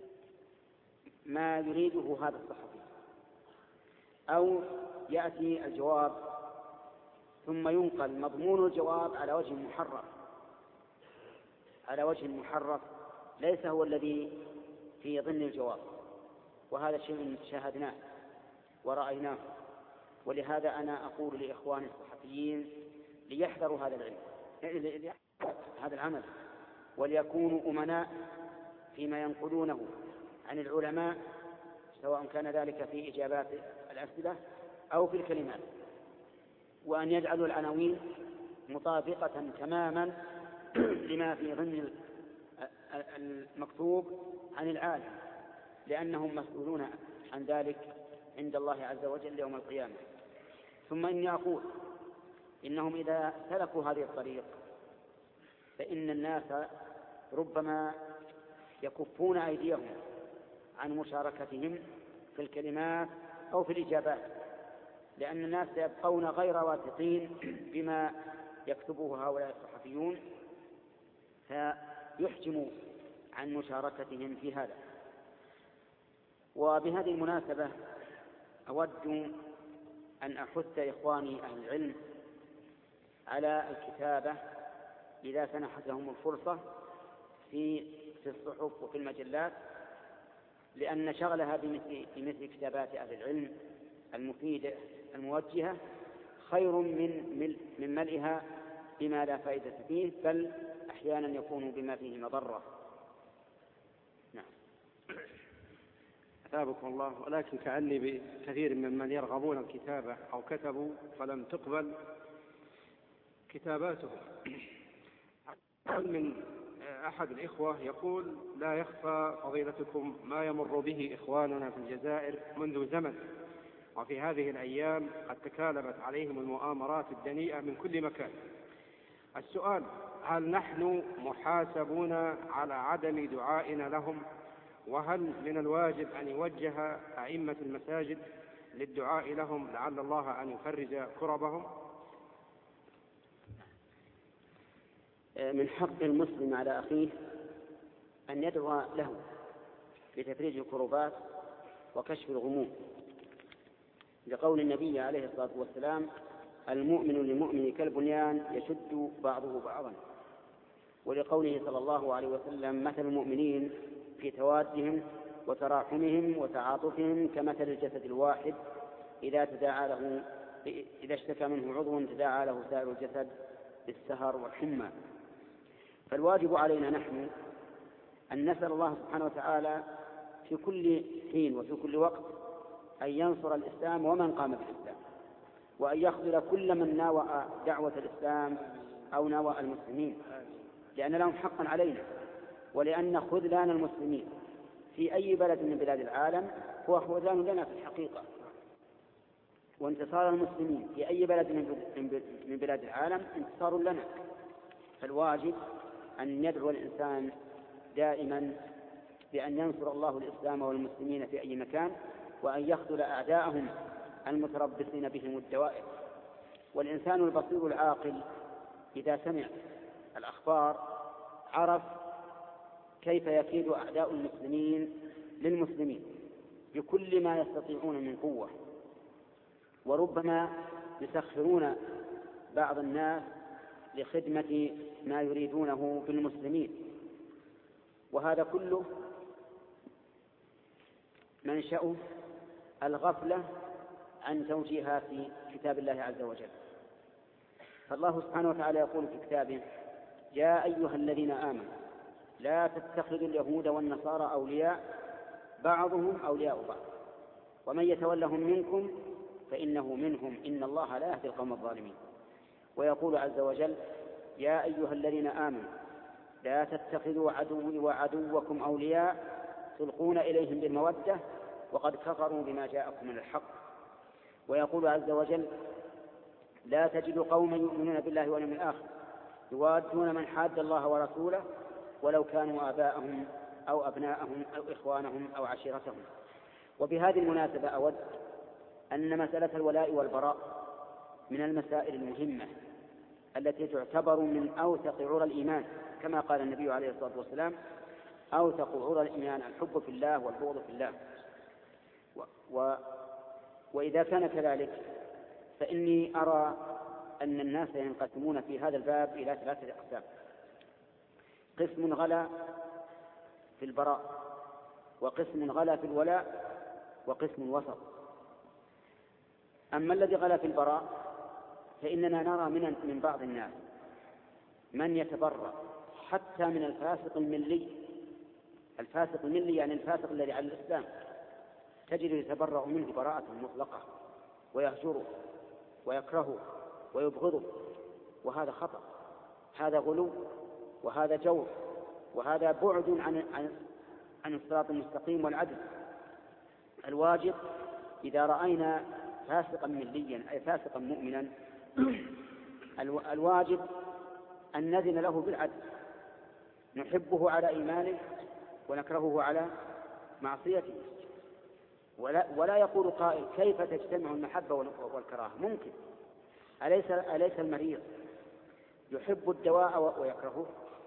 ما يريده هذا الصحفي، أو يأتي الجواب ثم ينقل مضمون الجواب على وجه محرف على وجه محرف ليس هو الذي في ضمن الجواب، وهذا شيء شاهدناه ورأيناه. ولهذا أنا أقول لإخواني الصحفيين ليحذروا هذا العلم هذا العمل، وليكونوا أمناء فيما ينقلونه عن العلماء، سواء كان ذلك في إجابات الأسئلة أو في الكلمات، وأن يجعلوا العناوين مطابقة تماما لما في ضمن المكتوب عن العالم، لأنهم مسؤولون عن ذلك عند الله عز وجل يوم القيامة. ثم إني أقول إنهم إذا سلكوا هذه الطريق فإن الناس ربما يكفون أيديهم عن مشاركتهم في الكلمات أو في الإجابات، لأن الناس يبقون غير واثقين بما يكتبه هؤلاء الصحفيون فيحجموا عن مشاركتهم في هذا. وبهذه المناسبة أود أن أحث إخواني أهل العلم على الكتابة إذا سنحت لهم الفرصة في في الصحف وفي المجلات، لأن شغلها بمثل, بمثل كتابات أهل العلم المفيدة الموجهة خير من من ملئها بما لا فائدة فيه، بل أحيانا يكون بما فيه مضرة. نعم. أثابكم الله. ولكن كأني بكثير ممن يرغبون الكتابة أو كتبوا فلم تقبل كتاباتهم. من أحد الإخوة يقول: لا يخفى فضيلتكم ما يمر به إخواننا في الجزائر منذ زمن، وفي هذه الأيام قد تكالبت عليهم المؤامرات الدنيئة من كل مكان. السؤال: هل نحن محاسبون على عدم دعائنا لهم؟ وهل من الواجب أن يوجه أئمة المساجد للدعاء لهم لعل الله أن يفرج كربهم؟ من حق المسلم على أخيه أن يدعو له بتفريج الكربات وكشف الغموم، لقول النبي عليه الصلاة والسلام: المؤمن للمؤمن كالبنيان يشد بعضه بعضا، ولقوله صلى الله عليه وسلم: مثل المؤمنين في توادهم وتراحمهم وتعاطفهم كمثل الجسد الواحد إذا تداعى له إذا اشتكى منه عضو تداعى له سائر الجسد بالسهر والحمى. فالواجب علينا نحن أن نسأل الله سبحانه وتعالى في كل حين وفي كل وقت أن ينصر الإسلام ومن قام بالإسلام، وأن يخذل كل من ناوى دعوة الإسلام أو ناوى المسلمين، لأن لهم حقا علينا، ولأن خذلان المسلمين في أي بلد من بلاد العالم هو خذلان لنا في الحقيقة، وانتصار المسلمين في أي بلد من بلاد العالم انتصار لنا. فالواجب أن يدعو الإنسان دائما بأن ينصر الله الإسلام والمسلمين في أي مكان، وأن يخذل أعداءهم المتربصين بهم الدوائر. والإنسان البصير العاقل إذا سمع الأخبار عرف كيف يكيد أعداء المسلمين للمسلمين بكل ما يستطيعون من قوة، وربما يسخرون بعض الناس لخدمة ما يريدونه بالمسلمين، وهذا كله منشأه الغفلة عن توجيهات كتاب الله عز وجل. فالله سبحانه وتعالى يقول في كتابه: يا أيها الذين آمنوا لا تتخذوا اليهود والنصارى أولياء بعضهم أولياء بعض ومن يتولهم منكم فإنه منهم إن الله لا يهدي القوم الظالمين. ويقول عز وجل: يا أيها الذين آمنوا لا تتخذوا عدوي وعدوكم أولياء تلقون إليهم بالمودة وقد كفروا بما جاءكم من الحق. ويقول عز وجل: لا تجد قوما يؤمنون بالله واليوم الآخر يوادون من حاد الله ورسوله ولو كانوا آباءهم أو أبناءهم أو إخوانهم أو عشيرتهم. وبهذه المناسبة أود أن مسألة الولاء والبراء من المسائل المهمة التي تعتبر من أوثق عرى الإيمان، كما قال النبي عليه الصلاة والسلام: أوثق عرى الإيمان الحب في الله والبغض في الله. و و وإذا كان كذلك فإني أرى أن الناس ينقسمون في هذا الباب إلى ثلاثة أقسام: قسم غلا في البراء، وقسم غلا في الولاء، وقسم وسط. أما الذي غلا في البراء فإننا نرى من من بعض الناس من يتبرأ حتى من الفاسق الملي. الفاسق الملي يعني الفاسق الذي على الإسلام، تجد يتبرأ منه براءة مطلقة ويهجره ويكرهه ويبغضه، وهذا خطأ، هذا غلو، وهذا جور، وهذا بعد عن عن عن الصراط المستقيم والعدل. الواجب إذا رأينا فاسقا مليا أي فاسقا مؤمنا الواجب أن نذن له بالعدل، نحبه على إيمانه ونكرهه على معصيته. ولا, ولا يقول قائل: كيف تجتمع المحبة والكراهة؟ ممكن. أليس, أليس المريض يحب الدواء ويكرهه؟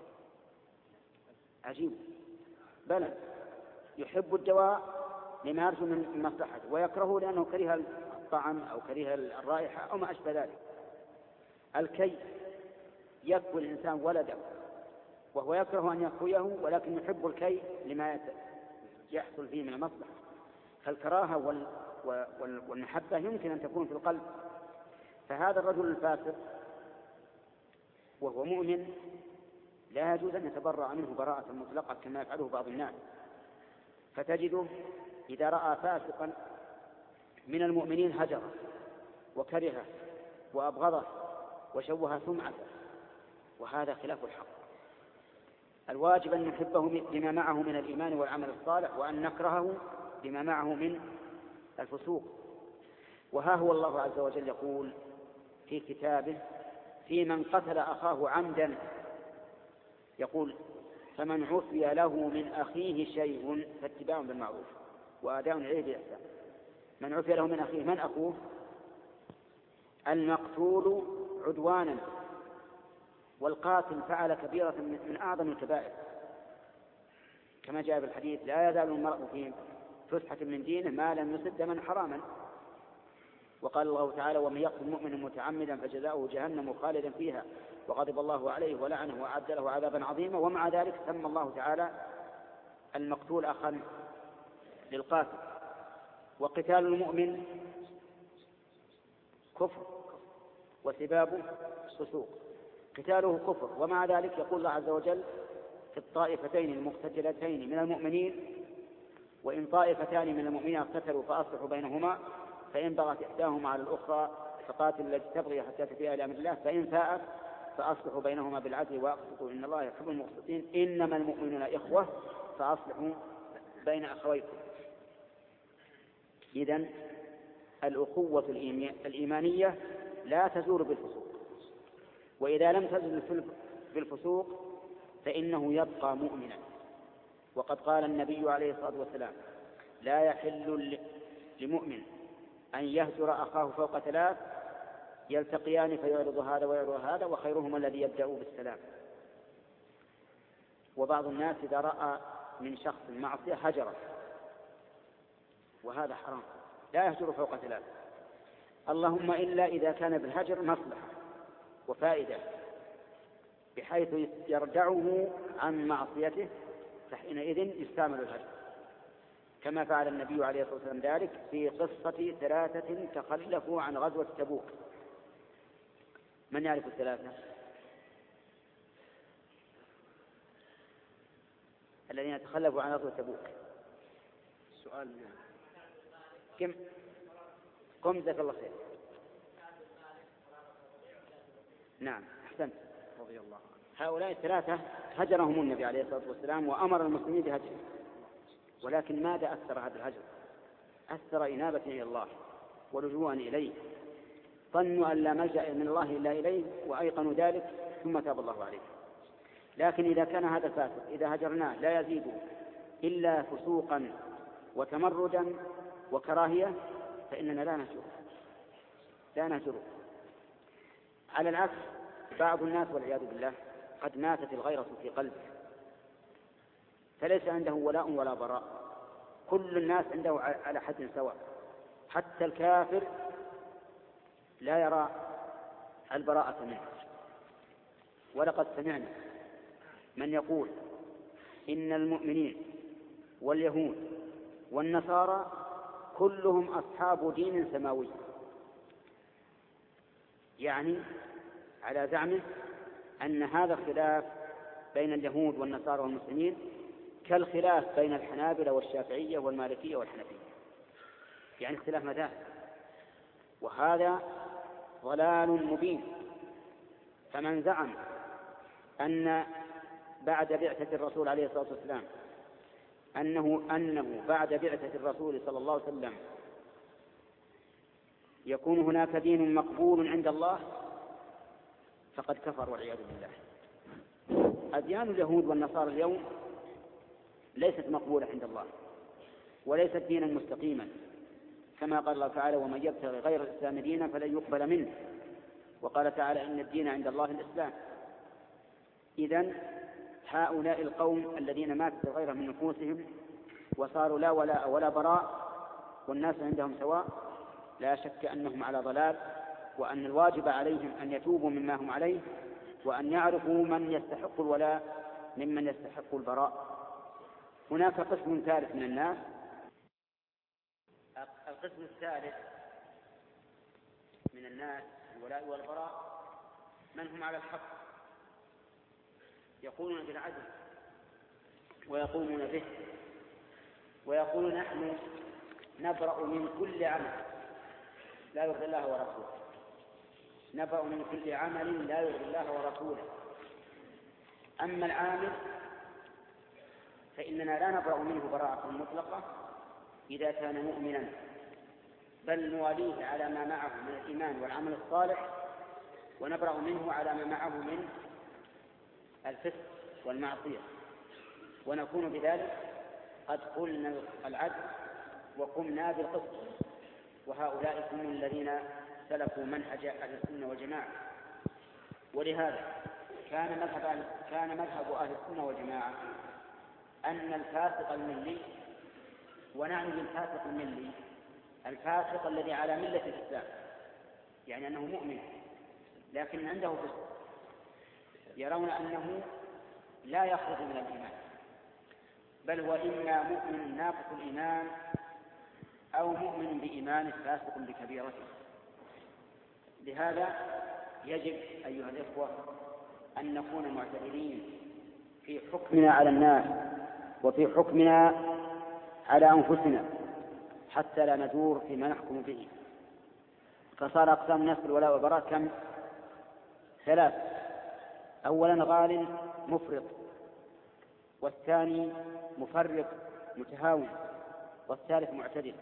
عجيب. بلى، يحب الدواء لما يرجو من مصلحته، ويكرهه لأنه كره الطعم أو كره الرائحة أو ما أشبه ذلك. الكي يكوي الإنسان ولده وهو يكره أن يكويه، ولكن يحب الكي لما يحصل فيه من المصلحة. فالكراهة والمحبة يمكن أن تكون في القلب. فهذا الرجل الفاسق وهو مؤمن لا يجوز أن يتبرأ منه براءة مطلقة كما يفعله بعض الناس. فتجده إذا رأى فاسقا من المؤمنين هجره وكرهه وأبغضه وشوه سمعته، وهذا خلاف الحق. الواجب أن نحبه بما معه من الإيمان والعمل الصالح، وأن نكرهه بما معه من الفسوق. وها هو الله عز وجل يقول في كتابه في من قتل أخاه عمدا، يقول: فمن عفي له من أخيه شيء فاتباع بالمعروف وأداء إليه بإحسان. من عفي له من أخيه، من أخوه؟ المقتول عدوانا، والقاتل فعل كبيرة من أعظم الكبائر، كما جاء في الحديث: لا يزال المرء في فسحة من دينه ما لم يصد دما حراما. وقال الله تعالى: ومن يقتل مؤمنا متعمدا فجزاؤه جهنم خالدا فيها وغضب الله عليه ولعنه وأعد له عذابا عظيما. ومع ذلك سمى الله تعالى المقتول أخا للقاتل. وقتال المؤمن كفر وسبابه فسوق، قتاله كفر. ومع ذلك يقول الله عز وجل في الطائفتين المقتتلتين من المؤمنين: وإن طائفتان من المؤمنين اقتتلوا فأصلحوا بينهما فإن بغت إحداهما على الأخرى فقاتل التي تبغي حتى تفيء إلى أمر الله فإن فاءت فأصلحوا بينهما بالعدل وأقسطوا إن الله يحب المقسطين إنما المؤمنون إخوة فأصلحوا بين أخويكم. إذن الأخوة الإيمانية لا تزول بالفسوق، وإذا لم تزل بالفسوق فإنه يبقى مؤمنا. وقد قال النبي عليه الصلاة والسلام: لا يحل لمؤمن أن يهجر أخاه فوق ثلاث يلتقيان فيعرض هذا ويعرض هذا وخيرهما الذي يبدأ بالسلام. وبعض الناس إذا رأى من شخص معصية هجره، وهذا حرام، لا يهجر فوق ثلاث، اللهم إلا إذا كان بالهجر مصلحة وفائدة بحيث يردعه عن معصيته، فحينئذ يستعمل الهجر، كما فعل النبي عليه الصلاة والسلام ذلك في قصة ثلاثة تخلفوا عن غزوة تبوك. من يعرف الثلاثة الذين تخلفوا عن غزوة تبوك؟ السؤال كم قم جزاك الله خير. نعم أحسنت. رضي الله عنه. هؤلاء الثلاثة هجرهم النبي عليه الصلاة والسلام وأمر المسلمين بهجرهم، ولكن ماذا أثر هذا الهجر؟ أثر إنابة إلى الله ولجوءا إليه، ظنوا أن لا ملجأ من الله إلا إليه وأيقنوا ذلك ثم تاب الله عليه. لكن إذا كان هذا الفاسق إذا هجرناه لا يزيد إلا فسوقا وتمردا وكراهية، فإننا لا نهجره لا نهجره على العكس، بعض الناس والعياذ بالله قد ماتت الغيرة في قلبه، فليس عنده ولاء ولا براء، كل الناس عنده على حد سواء، حتى الكافر لا يرى البراءة منه. ولقد سمعنا من يقول إن المؤمنين واليهود والنصارى كلهم أصحاب دين سماوي، يعني على زعمه أن هذا الخلاف بين اليهود والنصارى والمسلمين كالخلاف بين الحنابلة والشافعية والمالكية والحنفية، يعني اختلاف مذاهب، وهذا ضلال مبين. فمن زعم أن بعد بعثة الرسول عليه الصلاة والسلام أنه, أنه بعد بعثة الرسول صلى الله عليه وسلم يكون هناك دين مقبول عند الله فقد كفر والعياذ بالله. أديان اليهود والنصارى اليوم ليست مقبولة عند الله وليست دينا مستقيما، كما قال الله تعالى: ومن يبتغي غير الإسلام دينا فلن يقبل منه، وقال تعالى: إن الدين عند الله الإسلام. إذن هؤلاء القوم الذين ماتت الغيرة من نفوسهم وصاروا لا ولاء ولا براء والناس عندهم سواء، لا شك أنهم على ضلال، وأن الواجب عليهم أن يتوبوا مما هم عليه، وأن يعرفوا من يستحق الولاء ممن يستحق البراء. هناك قسم ثالث من الناس، القسم الثالث من الناس الولاء والبراء من هم على الحق، يقولون بالعدل ويقومون به، ويقولون: نحن نبرأ من كل عمل لا يرضي الله ورسوله، نبرأ من كل عمل لا يرضي الله ورسوله. أما العامل فإننا لا نبرأ منه براءة مطلقة إذا كان مؤمنا، بل نواليه على ما معه من الإيمان والعمل الصالح، ونبرأ منه على ما معه من الفسق والمعصية، ونكون بذلك قد قلنا العدل وقمنا بالقسط. وهؤلاء هم الذين سلكوا منهج أهل السنة والجماعة. ولهذا كان مذهب كان مذهب أهل السنة والجماعة أن الفاسق الملي، ونعني بالفاسق الملي الفاسق الذي على ملة الإسلام، يعني أنه مؤمن لكن عنده فسق، يرون أنه لا يخرج من الإيمان، بل هو إما مؤمن ناقص الإيمان أو مؤمن بإيمان فاسق بكبيرته. لهذا يجب أيها الإخوة أن نكون معتدلين في حكمنا على الناس وفي حكمنا على أنفسنا حتى لا ندور فيما نحكم به. فصار أقسام الناس بالولاء والبراء كم؟ ثلاث: أولا غال مفرط، والثاني مفرط متهاون، والثالث معتدل.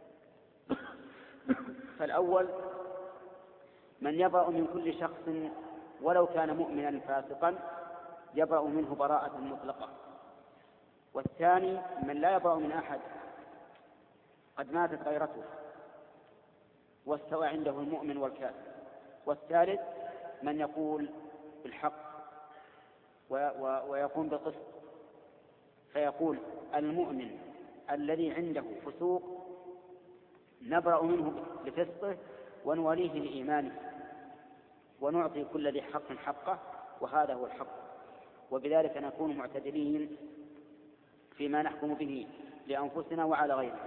فالأول من يبرأ من كل شخص ولو كان مؤمنا فاسقا يبرأ منه براءة مطلقة، والثاني من لا يبرأ من أحد قد ماتت غيرته واستوى عنده المؤمن والكافر، والثالث من يقول بالحق ويقوم بالقسط، فيقول: المؤمن الذي عنده فسوق نبرأ منه بفسقه ونوليه لإيمانه، ونعطي كل ذي حق حقه، وهذا هو الحق. وبذلك نكون معتدلين فيما نحكم به لأنفسنا وعلى غيرنا.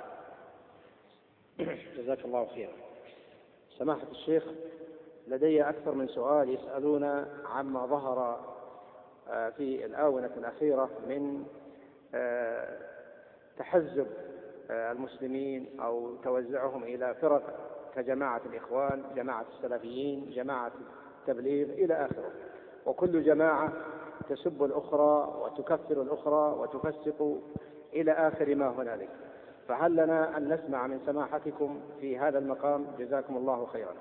جزاك الله خيرا. سماحة الشيخ، لدي أكثر من سؤال يسألون عما ظهر في الآونة الأخيرة من تحزب المسلمين أو توزعهم إلى فرق كجماعة الإخوان، جماعة السلفيين، جماعة التبليغ إلى آخره، وكل جماعة تسب الأخرى وتكفر الأخرى وتفسق إلى آخر ما هنالك. فهل لنا أن نسمع من سماحتكم في هذا المقام؟ جزاكم الله خيرا.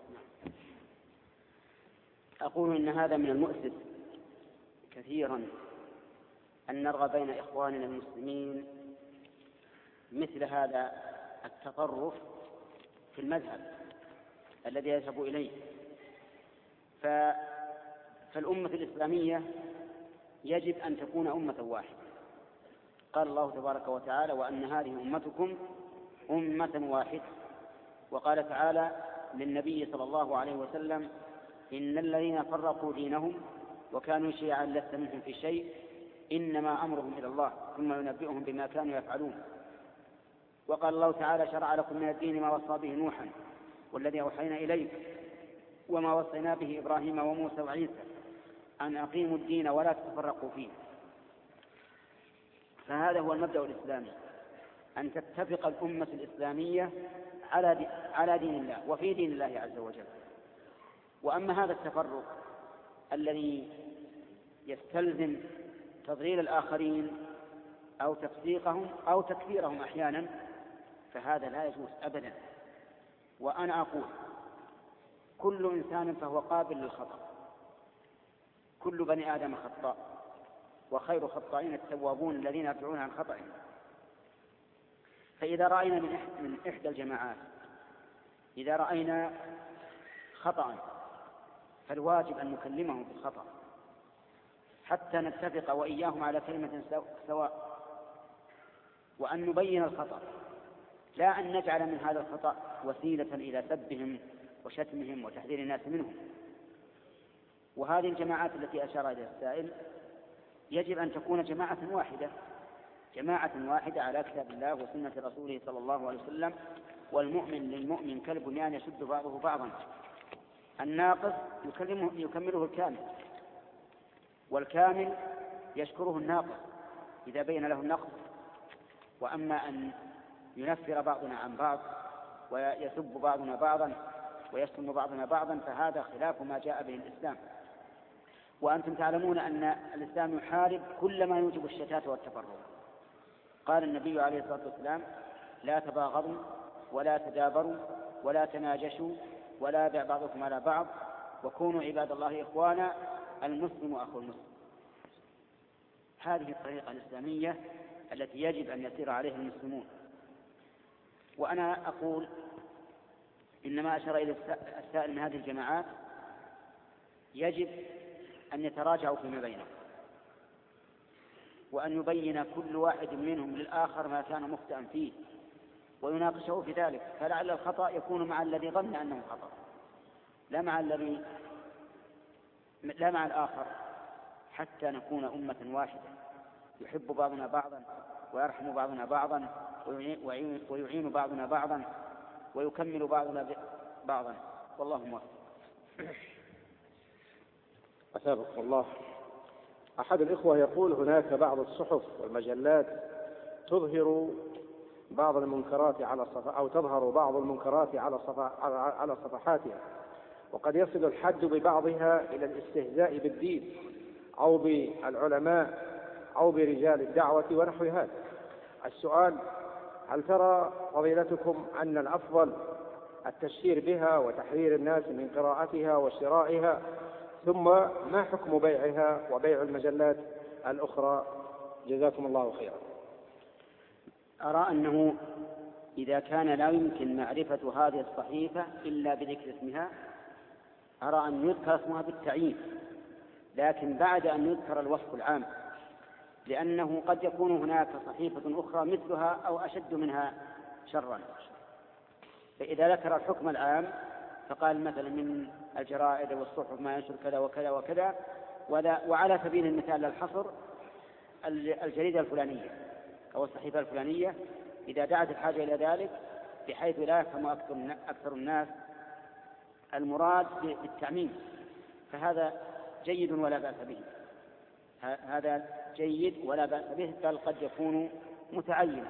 أقول إن هذا من المؤسف كثيرا أن نرغب بين إخواننا المسلمين مثل هذا التطرف في المذهب الذي يذهب إليه. فالأمة الإسلامية يجب أن تكون أمة واحدة. قال الله تبارك وتعالى: وأن هذه أمتكم أمة واحدة. وقال تعالى للنبي صلى الله عليه وسلم: إن الذين فرقوا دينهم وكانوا شيعا لست منهم في شيء إنما أمرهم إلى الله ثم ينبئهم بما كانوا يفعلون. وقال الله تعالى: شرع لكم من الدين ما وصى به نوحا والذي أوحينا إليك وما وصينا به إبراهيم وموسى وعيسى أن أقيموا الدين ولا تتفرقوا فيه. فهذا هو المبدأ الإسلامي، أن تتفق الأمة الإسلامية على على دين الله وفي دين الله عز وجل. وأما هذا التفرق الذي يستلزم تضليل الآخرين أو تفسيقهم أو تكفيرهم أحيانا فهذا لا يجوز أبدا. وأنا أقول: كل إنسان فهو قابل للخطأ، كل بني آدم خطاء، وخير خطائين التوابون الذين يرجعون عن خطئهم. فإذا رأينا من إحدى الجماعات إذا رأينا خطأ فالواجب أن نكلمهم بالخطأ حتى نتفق وإياهم على كلمة سواء، وأن نبين الخطأ، لا أن نجعل من هذا الخطأ وسيلة إلى سبهم وشتمهم وتحذير الناس منهم. وهذه الجماعات التي أشار إليها السائل يجب أن تكون جماعة واحدة، جماعة واحدة على كتاب الله وسنة رسوله صلى الله عليه وسلم. والمؤمن للمؤمن كالبنيان يشد بعضه بعضا، الناقص يكمله الكامل، والكامل يشكره الناقص إذا بين له النقص. وأما أن ينفر بعضنا عن بعض ويسب بعضنا بعضا ويشتم بعضنا بعضا فهذا خلاف ما جاء به الإسلام. وأنتم تعلمون أن الإسلام يحارب كل ما يوجب الشتات والتفرق. قال النبي عليه الصلاة والسلام: لا تباغضوا ولا تدابروا ولا تناجشوا ولا يبع بعضكم على بعض وكونوا عباد الله إخوانا المسلم أخو المسلم. هذه الطريقة الإسلامية التي يجب أن يسير عليها المسلمون. وأنا أقول إنما أشار إلى السائل من هذه الجماعات يجب أن يتراجعوا فيما بينهم، وأن يبين كل واحد منهم للآخر ما كان مخطئا فيه ويناقشه في ذلك، فلعل الخطأ يكون مع الذي ظن أنه خطأ لا مع الذي لا مع الآخر، حتى نكون أمة واحدة يحب بعضنا بعضا ويرحم بعضنا بعضا ويعين بعضنا بعضا ويكمل بعضنا بعضا. والله موفق. أثابكم الله. أحد الإخوة يقول: هناك بعض الصحف والمجلات تظهر بعض المنكرات على صف... أو تظهر بعض المنكرات على صف... على صفحاتها، وقد يصل الحد ببعضها إلى الاستهزاء بالدين أو بالعلماء أو برجال الدعوة ونحو هذا. السؤال: هل ترى فضيلتكم أن الأفضل التشهير بها وتحذير الناس من قراءتها وشرائها، ثم ما حكم بيعها وبيع المجلات الأخرى؟ جزاكم الله خيرا. أرى أنه إذا كان لا يمكن معرفة هذه الصحيفة إلا بذكر اسمها أرى أن يذكر اسمها بالتعيين، لكن بعد أن يذكر الوصف العام، لأنه قد يكون هناك صحيفة أخرى مثلها أو أشد منها شرا. فإذا ذكر الحكم العام فقال مثلا من الجرائد والصحف ما ينشر كذا وكذا وكذا، وعلى سبيل المثال للحصر الجريدة الفلانية أو الصحيفة الفلانية إذا دعت الحاجة إلى ذلك، بحيث لا يفهم أكثر الناس المراد بالتعميم، فهذا جيد ولا بأس به. هذا جيد ولا بأس به، بل قد يكون متعينا.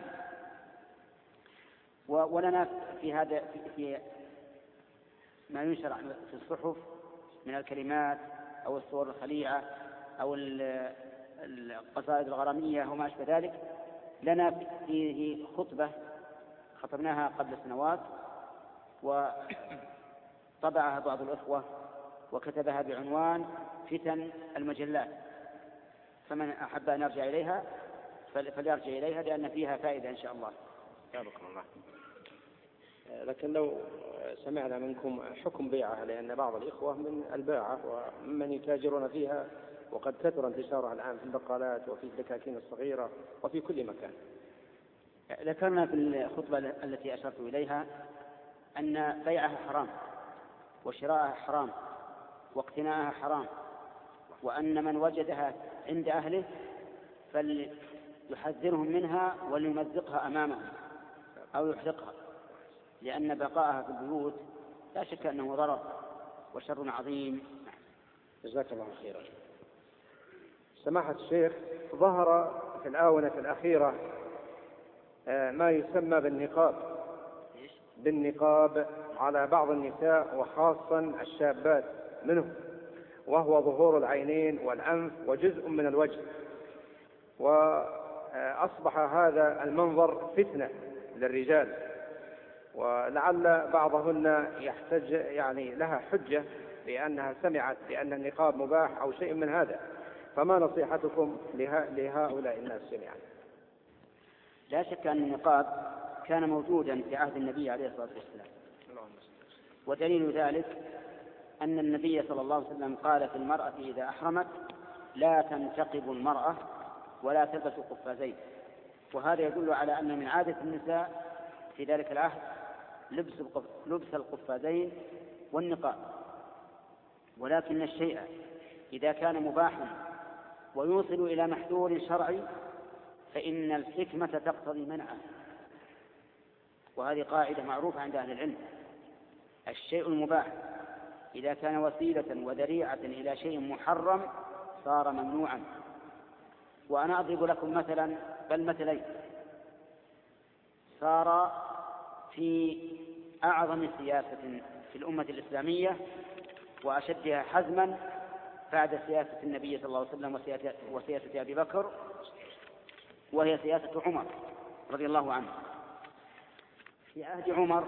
ولنا في هذا في ما ينشر في الصحف من الكلمات أو الصور الخليعة أو القصائد الغرامية وما أشبه ذلك، لنا فيه خطبة خطبناها قبل سنوات وطبعها بعض الأخوة وكتبها بعنوان فتن المجلات، فمن أحب أن يرجع إليها فليرجع إليها لأن فيها فائدة إن شاء الله. جزاكم الله. لكن لو سمعنا منكم حكم بيعها، لأن بعض الإخوة من الباعة ومن يتاجرون فيها، وقد كثر انتشارها الآن في البقالات وفي الدكاكين الصغيرة وفي كل مكان. ذكرنا في الخطبة التي أشرت إليها أن بيعها حرام وشراءها حرام واقتناءها حرام، وأن من وجدها عند أهله فليحذرهم منها وليمزقها أمامهم أو يحرقها، لأن بقاءها في البيوت لا شك أنه ضرر وشر عظيم. جزاك الله خيرا. سماحة الشيخ، ظهر في الآونة الأخيرة ما يسمى بالنقاب بالنقاب على بعض النساء وخاصة الشابات منهم، وهو ظهور العينين والأنف وجزء من الوجه، وأصبح هذا المنظر فتنة للرجال، ولعل بعضهن يحتج يعني لها حجة لأنها سمعت بأن النقاب مباح أو شيء من هذا، فما نصيحتكم لهؤلاء الناس جميعا؟ لا شك أن النقاب كان موجودا في عهد النبي عليه الصلاة والسلام، ودليل ذلك أن النبي صلى الله عليه وسلم قال في المرأة إذا أحرمت لا تنتقب المرأة ولا تلبس قفازين، وهذا يدل على أن من عادة النساء في ذلك العهد لبس القفازين والنقاب. ولكن الشيء إذا كان مباحا ويوصل إلى محذور شرعي فإن الحكمة تقتضي منعه، وهذه قاعدة معروفة عند أهل العلم. الشيء المباح إذا كان وسيلة وذريعة إلى شيء محرم صار ممنوعا. وأنا أضرب لكم مثلا بل مثلين صار في أعظم سياسة في الأمة الإسلامية وأشدها حزما بعد سياسة النبي صلى الله عليه وسلم وسياسة أبي بكر، وهي سياسة عمر رضي الله عنه. في عهد عمر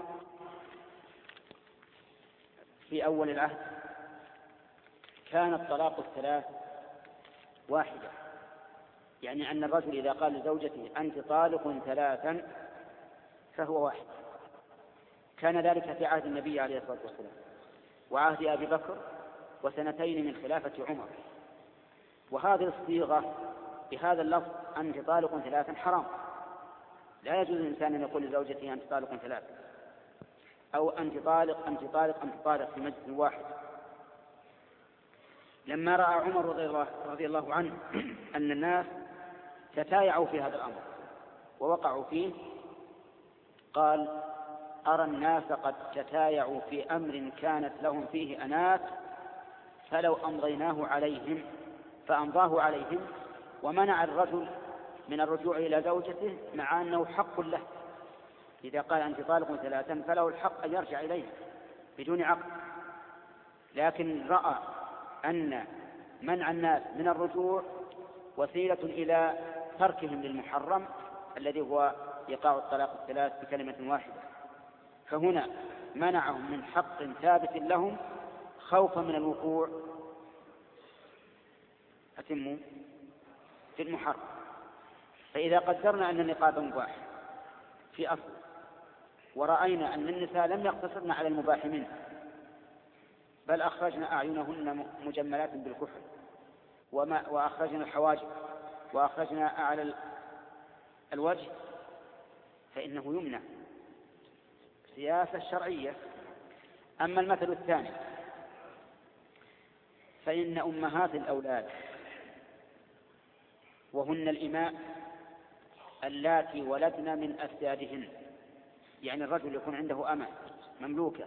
في أول العهد كان الطلاق الثلاث واحدة، يعني أن الرجل إذا قال لزوجته أنت طالق ثلاثا فهو واحد. كان ذلك في عهد النبي عليه الصلاة والسلام وعهد أبي بكر وسنتين من خلافة عمر. وهذه الصيغة بهذا اللفظ أنت طالق ثلاثا حرام، لا يجوز الإنسان أن يقول لزوجته أنت طالق ثلاثا أو أنت طالق أنت طالق أنت طالق في مجلس واحد. لما رأى عمر رضي الله عنه أن الناس تتايعوا في هذا الأمر ووقعوا فيه قال أرى الناس قد تتايعوا في أمر كانت لهم فيه أنات فلو أمضيناه عليهم فأمضاه عليهم، ومنع الرجل من الرجوع إلى زوجته مع أنه حق له. إذا قال أنت طالق ثلاثا فله الحق أن يرجع إليه بدون عقد، لكن رأى أن منع الناس من الرجوع وسيلة إلى تركهم للمحرم الذي هو إيقاع الطلاق الثلاث بكلمة واحدة، فهنا منعهم من حق ثابت لهم خوفا من الوقوع أتموا في المحرم. فإذا قدرنا أن النقاب مباح في أصل ورأينا أن النساء لم يقتصرن على المباح منه بل أخرجنا أعينهن مجملات بالكحل وما وأخرجنا الحواجب وأخرجنا أعلى الوجه، فإنه يمنع سياسة شرعية. أما المثل الثاني فإن أمهات الأولاد وهن الإماء اللاتي ولدن من أسيادهن، يعني الرجل يكون عنده أمة مملوكة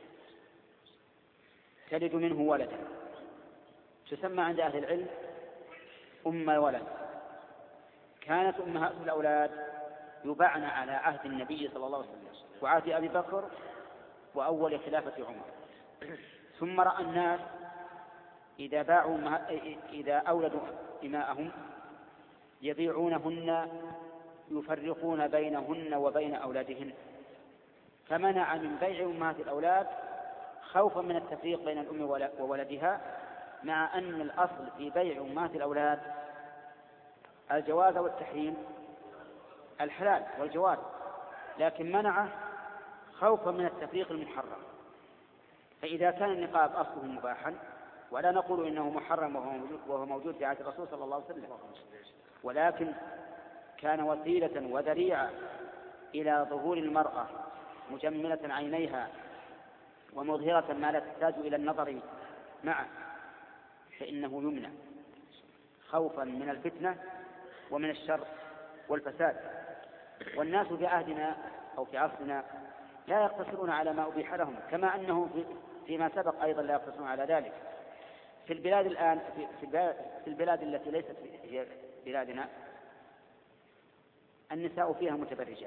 تلد منه ولدا تسمى عند أهل العلم أم الولد. كانت أمهات الأولاد يباعن على عهد النبي صلى الله عليه وسلم وعهد أبي بكر وأول خلافة عمر. ثم رأى الناس إذا باعوا إذا أولدوا إماءهم يبيعونهن يفرقون بينهن وبين أولادهن، فمنع من بيع أمهات الأولاد خوفا من التفريق بين الأم وولدها، مع أن الأصل في بيع أمهات الأولاد الجواز والتحريم الحلال والجواز، لكن منعه خوفا من التفريق المحرم. فإذا كان النقاب أصله مباحا، ولا نقول إنه محرم وهو موجود في عهد الرسول صلى الله عليه وسلم، ولكن كان وسيلة وذريعة إلى ظهور المرأة مجملة عينيها ومظهرة ما لا تحتاج إلى النظر معه، فإنه يمنع خوفا من الفتنة ومن الشر والفساد. والناس في عهدنا أو في عصرنا لا يقتصرون على ما أبيح لهم، كما أنه فيما سبق أيضا لا يقتصرون على ذلك. في البلاد الآن في البلاد التي ليست هي بلادنا النساء فيها متبرجات.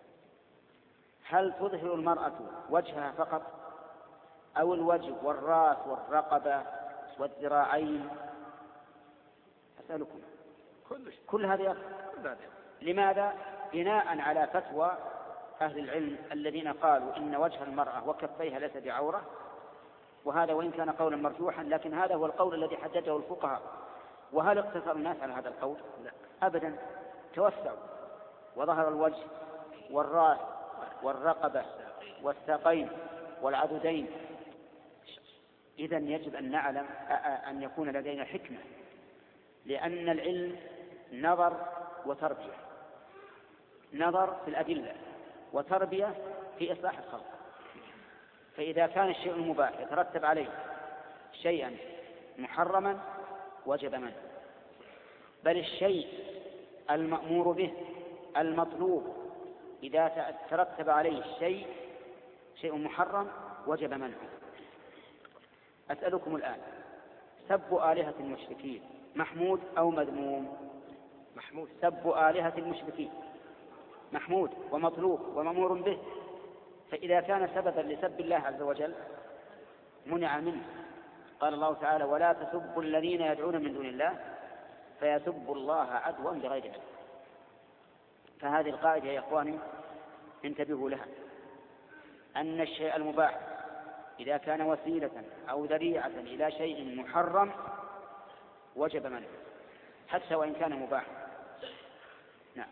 هل تظهر المرأة وجهها فقط أو الوجه والرأس والرقبة والذراعين؟ أسألكم كل هذا. لماذا؟ بناء على فتوى أهل العلم الذين قالوا إن وجه المرأة وكفيها ليس بعورة، وهذا وإن كان قولا مرجوحا لكن هذا هو القول الذي حدده الفقهاء. وهل اقتصر الناس على هذا القول؟ لا أبدا، توسعوا وظهر الوجه والرأس والرقبة والساقين والعضدين. إذن يجب أن نعلم أن يكون لدينا حكمة، لأن العلم نظر وتربية، نظر في الأدلة وتربية في إصلاح الخلق. فإذا كان الشيء المباح يترتب عليه شيئا محرما وجب منه، بل الشيء المأمور به المطلوب إذا ترتب عليه الشيء شيء محرم وجب منه. أسألكم الآن، سب آلهة المشركين محمود أو مذموم؟ محمود. سب آلهة المشركين محمود ومطلوب ومأمور به، فإذا كان سببا لسب الله عز وجل منع منه. قال الله تعالى: ولا تسبوا الذين يدعون من دون الله فيسبوا الله عدوا بغير علم. فهذه القاعدة يا إخواني انتبهوا لها، أن الشيء المباح إذا كان وسيلة أو ذريعة إلى شيء محرم وجب منه حتى وإن كان مباحا. نعم.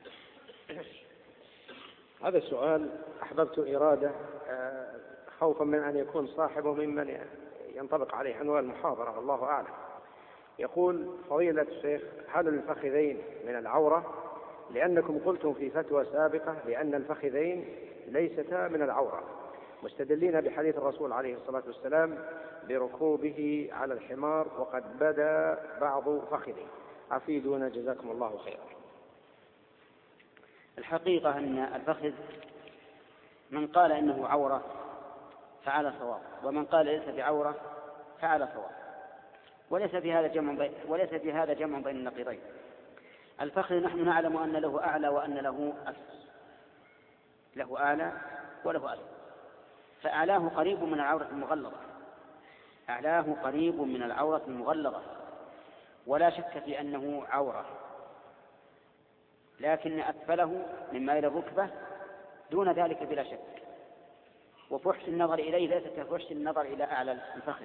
هذا السؤال أحببت إرادة خوفا من أن يكون صاحبه ممن ينطبق عليه عنوان المحاضرة، الله أعلم. يقول: فضيلة الشيخ، هل الفخذين من العورة؟ لأنكم قلتم في فتوى سابقة بأن الفخذين ليستا من العورة، مستدلين بحديث الرسول عليه الصلاة والسلام بركوبه على الحمار وقد بدا بعض فخذه. أفيدونا جزاكم الله خيرا. الحقيقة أن الفخذ من قال إنه عورة فعلى صواب، ومن قال ليس بعورة فعلى صواب، وليس في هذا جمع بين وليس في هذا جمع بين النقيضين. الفخذ نحن نعلم أن له أعلى وأن له أسفل، له أعلى وله أسفل، فأعلاه قريب من العورة المغلظة، أعلاه قريب من العورة المغلظة ولا شك في أنه عورة، لكن أسفله مما إلى الركبة دون ذلك بلا شك. وفحش النظر إليه ليس كفحش النظر إلى أعلى الفخذ.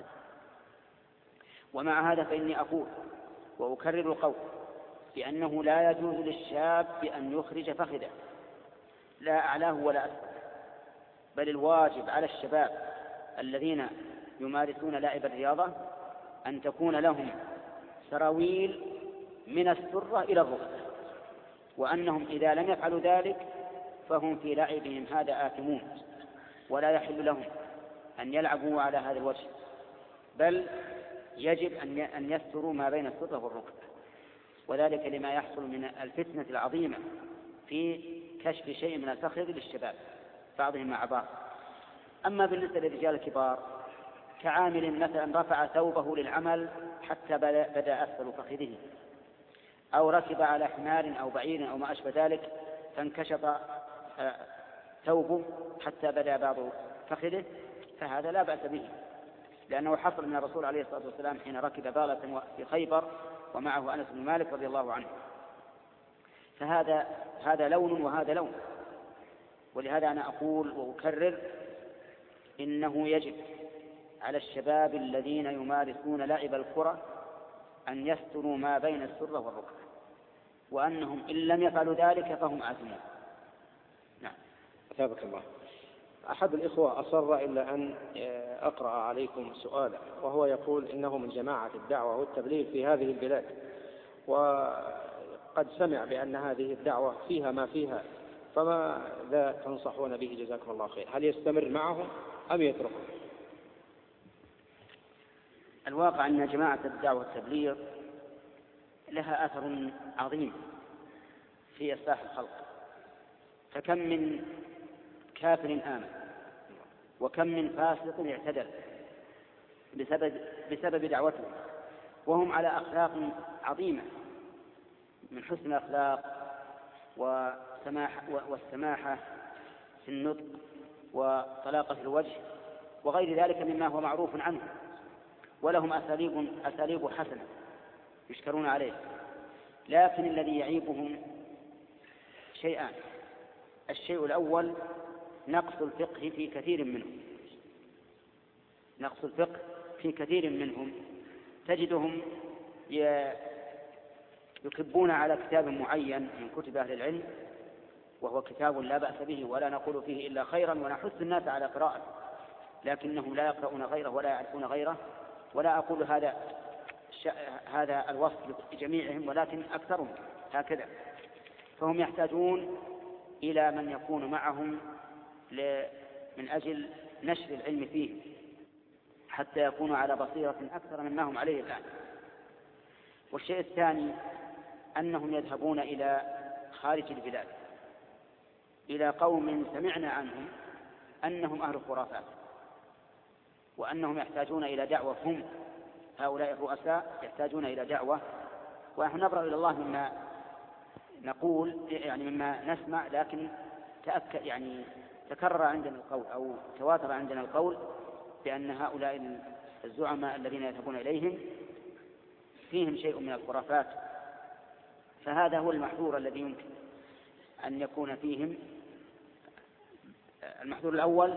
ومع هذا فإني أقول وأكرر القول بأنه لا يجوز للشاب أن يخرج فخذه لا أعلاه ولا أسفل، بل الواجب على الشباب الذين يمارسون لعب الرياضة أن تكون لهم سراويل من السرة إلى الركبة، وأنهم إذا لم يفعلوا ذلك فهم في لعبهم هذا آثمون، ولا يحل لهم أن يلعبوا على هذا الوجه، بل يجب أن يستروا ما بين السرة والركبة، وذلك لما يحصل من الفتنة العظيمة في كشف شيء من الفخذ للشباب بعضهم مع بعض. أما بالنسبة للرجال الكبار كعامل مثلا رفع ثوبه للعمل حتى بدأ أسفل فخذه، أو ركب على حمار أو بعير أو ما أشبه ذلك فانكشط ثوبه حتى بدأ بعض فخذه، فهذا لا بأس به، لأنه حصل من الرسول عليه الصلاة والسلام حين ركب باغلة في خيبر ومعه أنس بن مالك رضي الله عنه. فهذا هذا لون وهذا لون، ولهذا أنا أقول وأكرر إنه يجب على الشباب الذين يمارسون لعب الكرة أن يستروا ما بين السرة والركبة، وأنهم إن لم يفعلوا ذلك فهم آثمون. نعم. أثابك الله. أحد الإخوة أصر إلا أن أقرأ عليكم سؤالا، وهو يقول إنه من جماعة الدعوة والتبليغ في هذه البلاد، وقد سمع بأن هذه الدعوة فيها ما فيها، فماذا تنصحون به جزاكم الله خير؟ هل يستمر معهم أم يتركه؟ الواقع أن جماعة الدعوة والتبليغ لها أثر عظيم في إصلاح الخلق، فكم من كافر آمن وكم من فاسق اعتدل بسبب, بسبب دعوته، وهم على أخلاق عظيمة من حسن الأخلاق وسماح والسماحة في النطق وطلاقة الوجه وغير ذلك مما هو معروف عنه، ولهم أساليب, أساليب حسنة يشكرون عليه. لكن الذي يعيبهم شيئان: الشيء الأول نقص الفقه في كثير منهم نقص الفقه في كثير منهم تجدهم يكبون على كتاب معين من كتب أهل العلم، وهو كتاب لا بأس به ولا نقول فيه إلا خيرا ونحث الناس على قراءته، لكنهم لا يقرؤون غيره ولا يعرفون غيره. ولا أقول هذا هذا الوصف لجميعهم، ولكن أكثرهم هكذا. فهم يحتاجون إلى من يكون معهم من أجل نشر العلم فيه حتى يكونوا على بصيرة أكثر مما هم عليه الآن. والشيء الثاني أنهم يذهبون إلى خارج البلاد إلى قوم سمعنا عنهم أنهم أهل خرافات، وأنهم يحتاجون إلى دعوة. هم هؤلاء الرؤساء يحتاجون إلى دعوة، ونحن نبرأ إلى الله مما نقول يعني مما نسمع، لكن تأكد يعني تكرر عندنا القول أو تواتر عندنا القول بأن هؤلاء الزعماء الذين يذهبون إليهم فيهم شيء من الخرافات. فهذا هو المحظور الذي يمكن أن يكون فيهم. المحظور الأول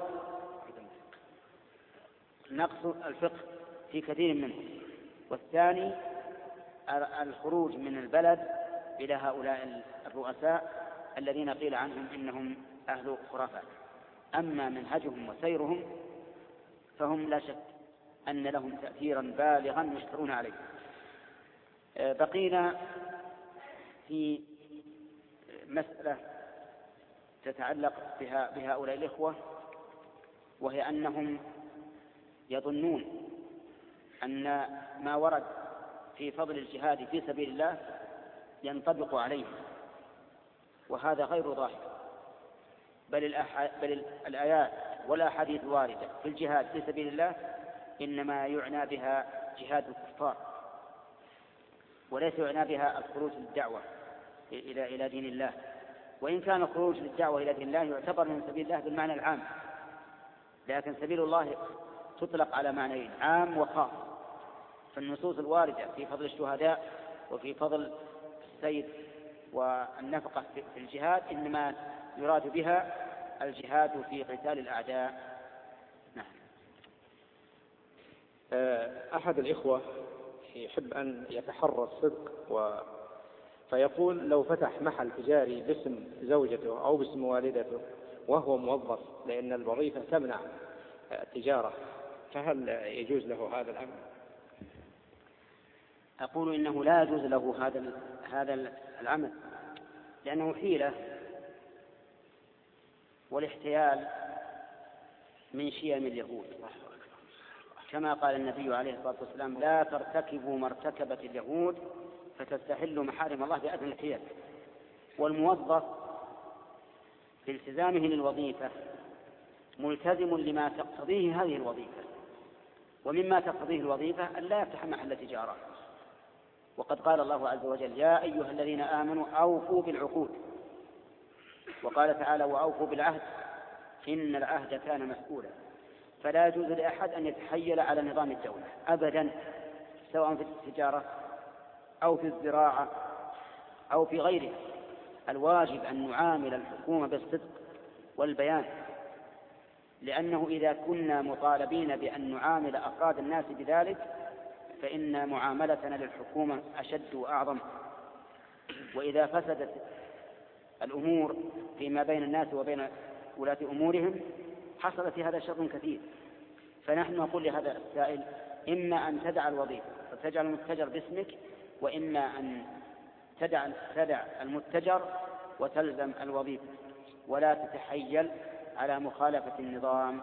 نقص الفقه في كثير منهم، والثاني الخروج من البلد إلى هؤلاء الرؤساء الذين قيل عنهم إنهم أهل خرافات. أما منهجهم وسيرهم فهم لا شك أن لهم تأثيرا بالغا يشكرون عليه. بقينا في مسألة تتعلق بها بهؤلاء الإخوة، وهي أنهم يظنون أن ما ورد في فضل الجهاد في سبيل الله ينطبق عليه، وهذا غير ظاهر، بل, الأح... بل الآيات والأحاديث الواردة في الجهاد في سبيل الله إنما يعنى بها جهاد الكفار، وليس يعنى بها الخروج للدعوة إلى إلى دين الله. وإن كان الخروج للدعوة إلى دين الله يعتبر من سبيل الله بالمعنى العام، لكن سبيل الله تطلق على معنيين: عام وخاص. فالنصوص الواردة في فضل الشهداء وفي فضل السيد والنفقة في الجهاد إنما يراد بها الجهاد في قتال الأعداء. نعم. أحد الإخوة يحب أن يتحرى الصدق و... فيقول: لو فتح محل تجاري باسم زوجته أو باسم والدته وهو موظف، لأن الوظيفة تمنع التجارة، فهل يجوز له هذا الأمر؟ أقول إنه لا يجوز له هذا هذا العمل، لأنه حيلة، والاحتيال من شيم اليهود، كما قال النبي عليه الصلاة والسلام: لا ترتكبوا ما ارتكبت اليهود فتستحلوا محارم الله بأذن الحيل. والموظف في التزامه للوظيفة ملتزم لما تقتضيه هذه الوظيفة، ومما تقتضيه الوظيفة أن لا يفتح محل تجارة. وقد قال الله عز وجل: يا أيها الذين آمنوا أوفوا بالعقود. وقال تعالى: وأوفوا بالعهد إن العهد كان مسؤولا. فلا يجوز لأحد أن يتحيل على نظام الدولة أبدا، سواء في التجارة أو في الزراعة أو في غيرها. الواجب أن نعامل الحكومة بالصدق والبيان، لأنه إذا كنا مطالبين بأن نعامل أفراد الناس بذلك فإن معاملتنا للحكومة أشد وأعظم. وإذا فسدت الأمور فيما بين الناس وبين ولاة أمورهم حصل في هذا شر كثير. فنحن نقول لهذا السائل إما أن تدع الوظيفة وتجعل المتجر باسمك، وإما أن تدع, تدع المتجر وتلزم الوظيفة ولا تتحيل على مخالفة النظام.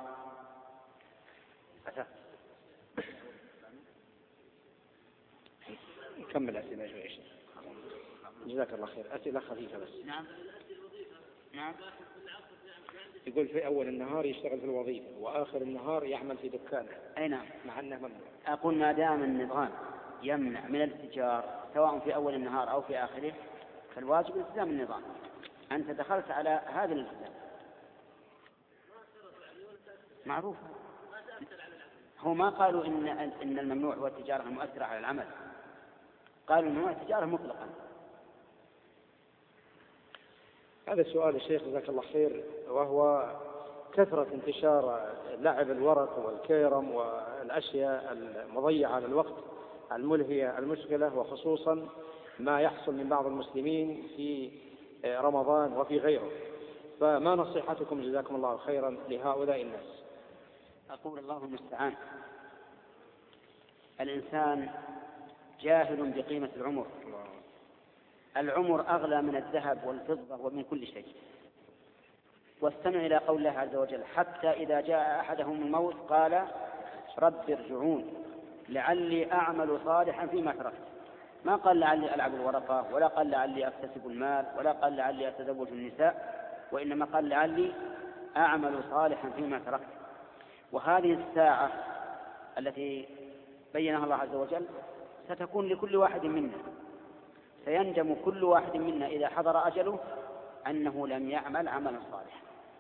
نكمل أسئلة شوي. جزاك الله خير. أسئلة خفيفة بس. نعم نعم. يقول في أول النهار يشتغل في الوظيفة وآخر النهار يعمل في دكانه. أي نعم. مع أنه ممنوع. أقول ما دام النظام يمنع من الاتجار سواء في أول النهار أو في آخره فالواجب التزام النظام. أنت دخلت على هذا الالتزام معروف. هو ما قالوا إن إن الممنوع هو التجارة المؤثرة على العمل، قالوا الممنوع التجارة مطلقا. هذا السؤال الشيخ جزاك الله خير، وهو كثرة انتشار لعب الورق والكيرم والأشياء المضيعة للوقت الملهية المشغلة، وخصوصا ما يحصل من بعض المسلمين في رمضان وفي غيره. فما نصيحتكم جزاكم الله خيرا لهؤلاء الناس؟ أقول الله المستعان. الإنسان جاهل بقيمة العمر. العمر أغلى من الذهب والفضة ومن كل شيء. واستمع إلى قول الله عز وجل: حتى إذا جاء أحدهم الموت قال رب ارجعون لعلي أعمل صالحا فيما تركت. ما قال لعلي ألعب الورقة، ولا قال لعلي أكتسب المال، ولا قال لعلي أتزوج النساء، وإنما قال لعلي أعمل صالحا فيما تركت. وهذه الساعة التي بينها الله عز وجل ستكون لكل واحد منا، سيندم كل واحد منا إذا حضر أجله أنه لم يعمل عملا صالحا.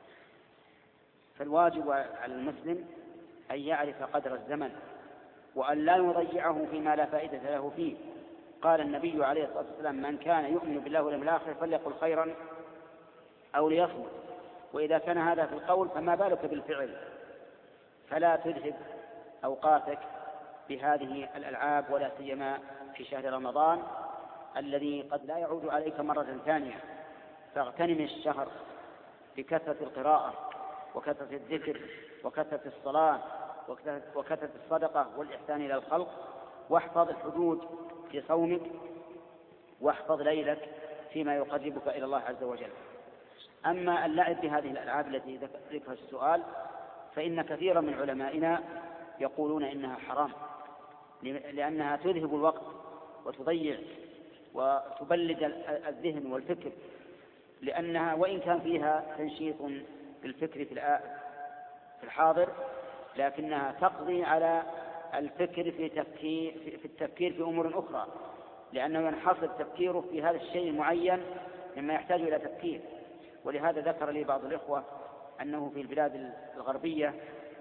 فالواجب على المسلم أن يعرف قدر الزمن وأن لا يضيعه فيما لا فائدة له فيه. قال النبي عليه الصلاة والسلام: من كان يؤمن بالله واليوم الآخر فليقل خيرا أو ليصمت. وإذا كان هذا في القول فما بالك بالفعل. فلا تذهب أوقاتك بهذه الألعاب، ولا سيما في شهر رمضان الذي قد لا يعود عليك مرة ثانية. فاغتنم الشهر بكثرة القراءة وكثرة الذكر وكثرة الصلاة وكثرة الصدقة والإحسان إلى الخلق، واحفظ الحدود في صومك، واحفظ ليلك فيما يقربك إلى الله عز وجل. أما اللعب بهذه الألعاب التي ذكرها السؤال فإن كثيرا من علمائنا يقولون إنها حرام، لأنها تذهب الوقت وتضيع وتبلد الذهن والفكر، لأنها وإن كان فيها تنشيط بالفكر في الحاضر لكنها تقضي على الفكر في تفكير في التفكير في أمور أخرى، لأنه ينحصر تفكيره في هذا الشيء المعين مما يحتاج إلى تفكير. ولهذا ذكر لي بعض الإخوة أنه في البلاد الغربية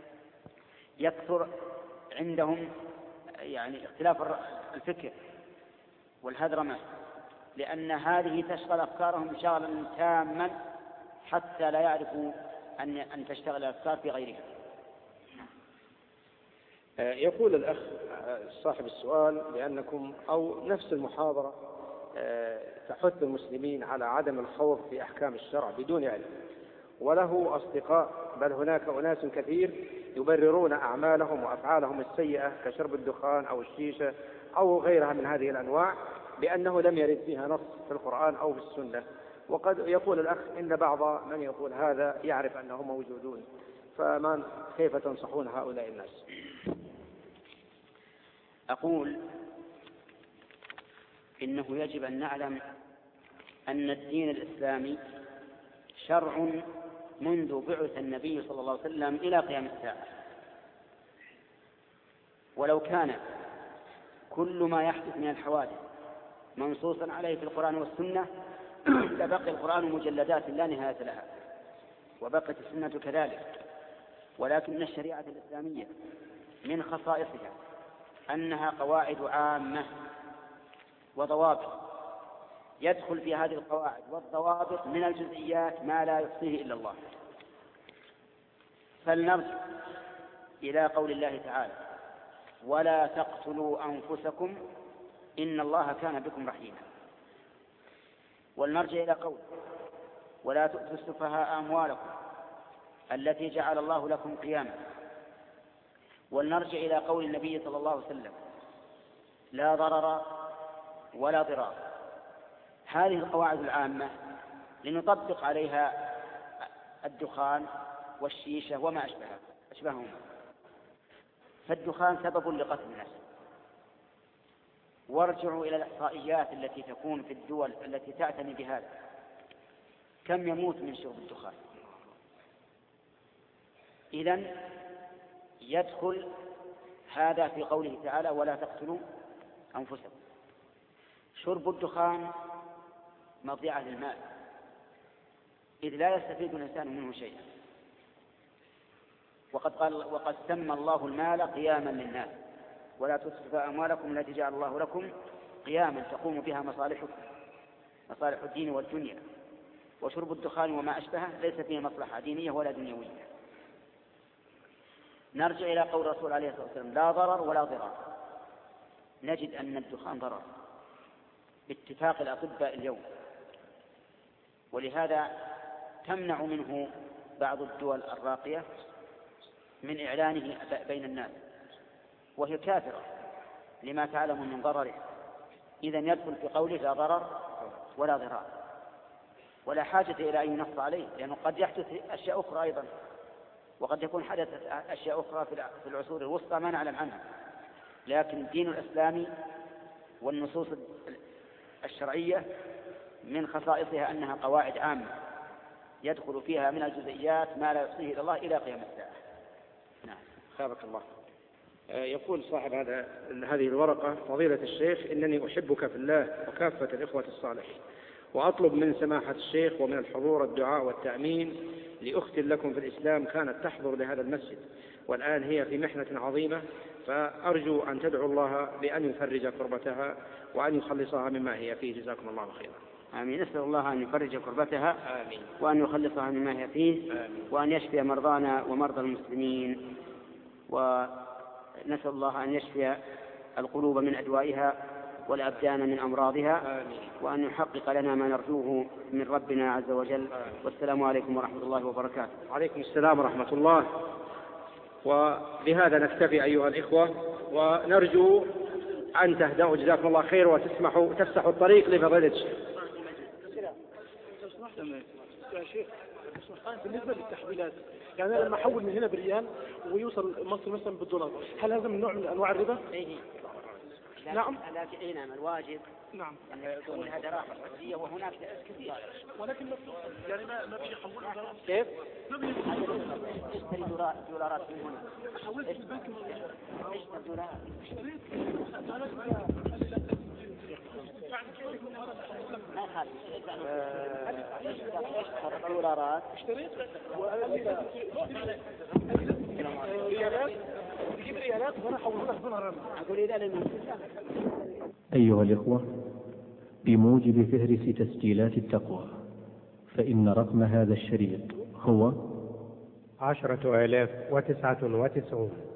يكثر عندهم يعني اختلاف الفكر والهذرمة، لأن هذه تشغل أفكارهم شغلا تاما حتى لا يعرفوا أن أن تشتغل الأفكار في غيرها. يقول الأخ صاحب السؤال بأنكم أو نفس المحاضرة تحث المسلمين على عدم الخوض في أحكام الشرع بدون علم، وله أصدقاء، بل هناك أناس كثير يبررون أعمالهم وأفعالهم السيئة كشرب الدخان أو الشيشة أو غيرها من هذه الأنواع بأنه لم يرد فيها نص في القرآن أو في السنة. وقد يقول الأخ إن بعض من يقول هذا يعرف أنهم موجودون، فما كيف تنصحون هؤلاء الناس؟ أقول إنه يجب أن نعلم أن الدين الإسلامي شرع منذ بعث النبي صلى الله عليه وسلم إلى قيام الساعة، ولو كان كل ما يحدث من الحوادث منصوصا عليه في القرآن والسنة لبقي القرآن مجلدات لا نهاية لها، وبقت السنة كذلك. ولكن الشريعة الإسلامية من خصائصها أنها قواعد عامة وضوابط، يدخل في هذه القواعد والضوابط من الجزئيات ما لا يحصيه إلا الله. فلنرجع إلى قول الله تعالى: ولا تقتلوا أنفسكم إن الله كان بكم رحيما. ولنرجع إلى قول: ولا تؤتوا السفهاء أموالكم التي جعل الله لكم قياما. ولنرجع إلى قول النبي صلى الله عليه وسلم: لا ضرر ولا ضرار. هذه القواعد العامة لنطبق عليها الدخان والشيشة وما أشبهها أشبههما. فالدخان سبب لقتل الناس. وارجعوا إلى الإحصائيات التي تكون في الدول التي تعتني بهذا، كم يموت من شرب الدخان. إذن يدخل هذا في قوله تعالى: ولا تقتلوا أنفسكم. شرب الدخان مضيعة للمال، إذ لا يستفيد الإنسان منه شيئا. وقد قال: وقد سمى الله المال قياما للناس ولا تسرفوا أموالكم التي جعل الله لكم قياما تقوم بها مصالحكم، مصالح الدين والدنيا. وشرب الدخان وما أشبهه ليس فيه مصلحة دينية ولا دنيوية. نرجع إلى قول الرسول عليه الصلاة والسلام: لا ضرر ولا ضرار. نجد أن الدخان ضرر باتفاق الأطباء اليوم، ولهذا تمنع منه بعض الدول الراقية من إعلانه بين الناس، وهي كافرة لما تعلم من ضرره. إذن يدخل في قوله: لا ضرر ولا ضرار، ولا حاجة إلى أن ينص عليه، لأنه قد يحدث أشياء أخرى أيضا، وقد يكون حدثت أشياء أخرى في العصور الوسطى ما نعلم عنها. لكن الدين الإسلامي والنصوص الشرعية من خصائصها أنها قواعد عامة يدخل فيها من الجزئيات ما لا يحصيه إلا الله إلى قيام الساعة. نعم، خابك الله. يقول صاحب هذا هذه الورقة: فضيلة الشيخ، إنني أحبك في الله وكافة الإخوة الصالحين، وأطلب من سماحة الشيخ ومن الحضور الدعاء والتأمين لأخت لكم في الإسلام كانت تحضر لهذا المسجد، والآن هي في محنة عظيمة، فأرجو أن تدعو الله بأن يفرج كربتها وأن يخلصها مما هي فيه. جزاكم الله خيرا. آمين. نسأل الله أن يفرج كربتها. آمين. وأن يخلصها مما هي فيه. آمين. وأن يشفي مرضانا ومرضى المسلمين. ونسأل الله أن يشفي القلوب من أدوائها والأبدان من أمراضها. آمين. وأن يحقق لنا ما نرجوه من ربنا عز وجل. آمين. والسلام عليكم ورحمة الله وبركاته. عليكم السلام ورحمة الله. وبهذا نكتفي أيها الإخوة، ونرجو أن تهدأوا جزاكم الله خير وتسمحوا تفسحوا الطريق لفضيلة الشيخ. يا شيخ بالنسبة للتحويلات، يعني أنا لما أحول من هنا بريال ويوصل مصر مثلا بالدولار، هل هذا من نوع من أنواع الربا؟ إيه. نعم. لكن إيه نعم الواجب نعم أن يكون هذا راحة حقيقية، وهناك كثير. ولكن يعني ما ما بيحولوا كيف؟ اشتري دولارات من هنا. حولت البنك اشتري دولارات. ما يخالف. اشتري دولارات. اشتريت ريالات، تجيب ريالات وانا احولها دولارات. اقول اذا لم. أيها الإخوة، بموجب فهرس تسجيلات التقوى، فإن رقم هذا الشريط هو عشرة آلاف وتسعة وتسعون.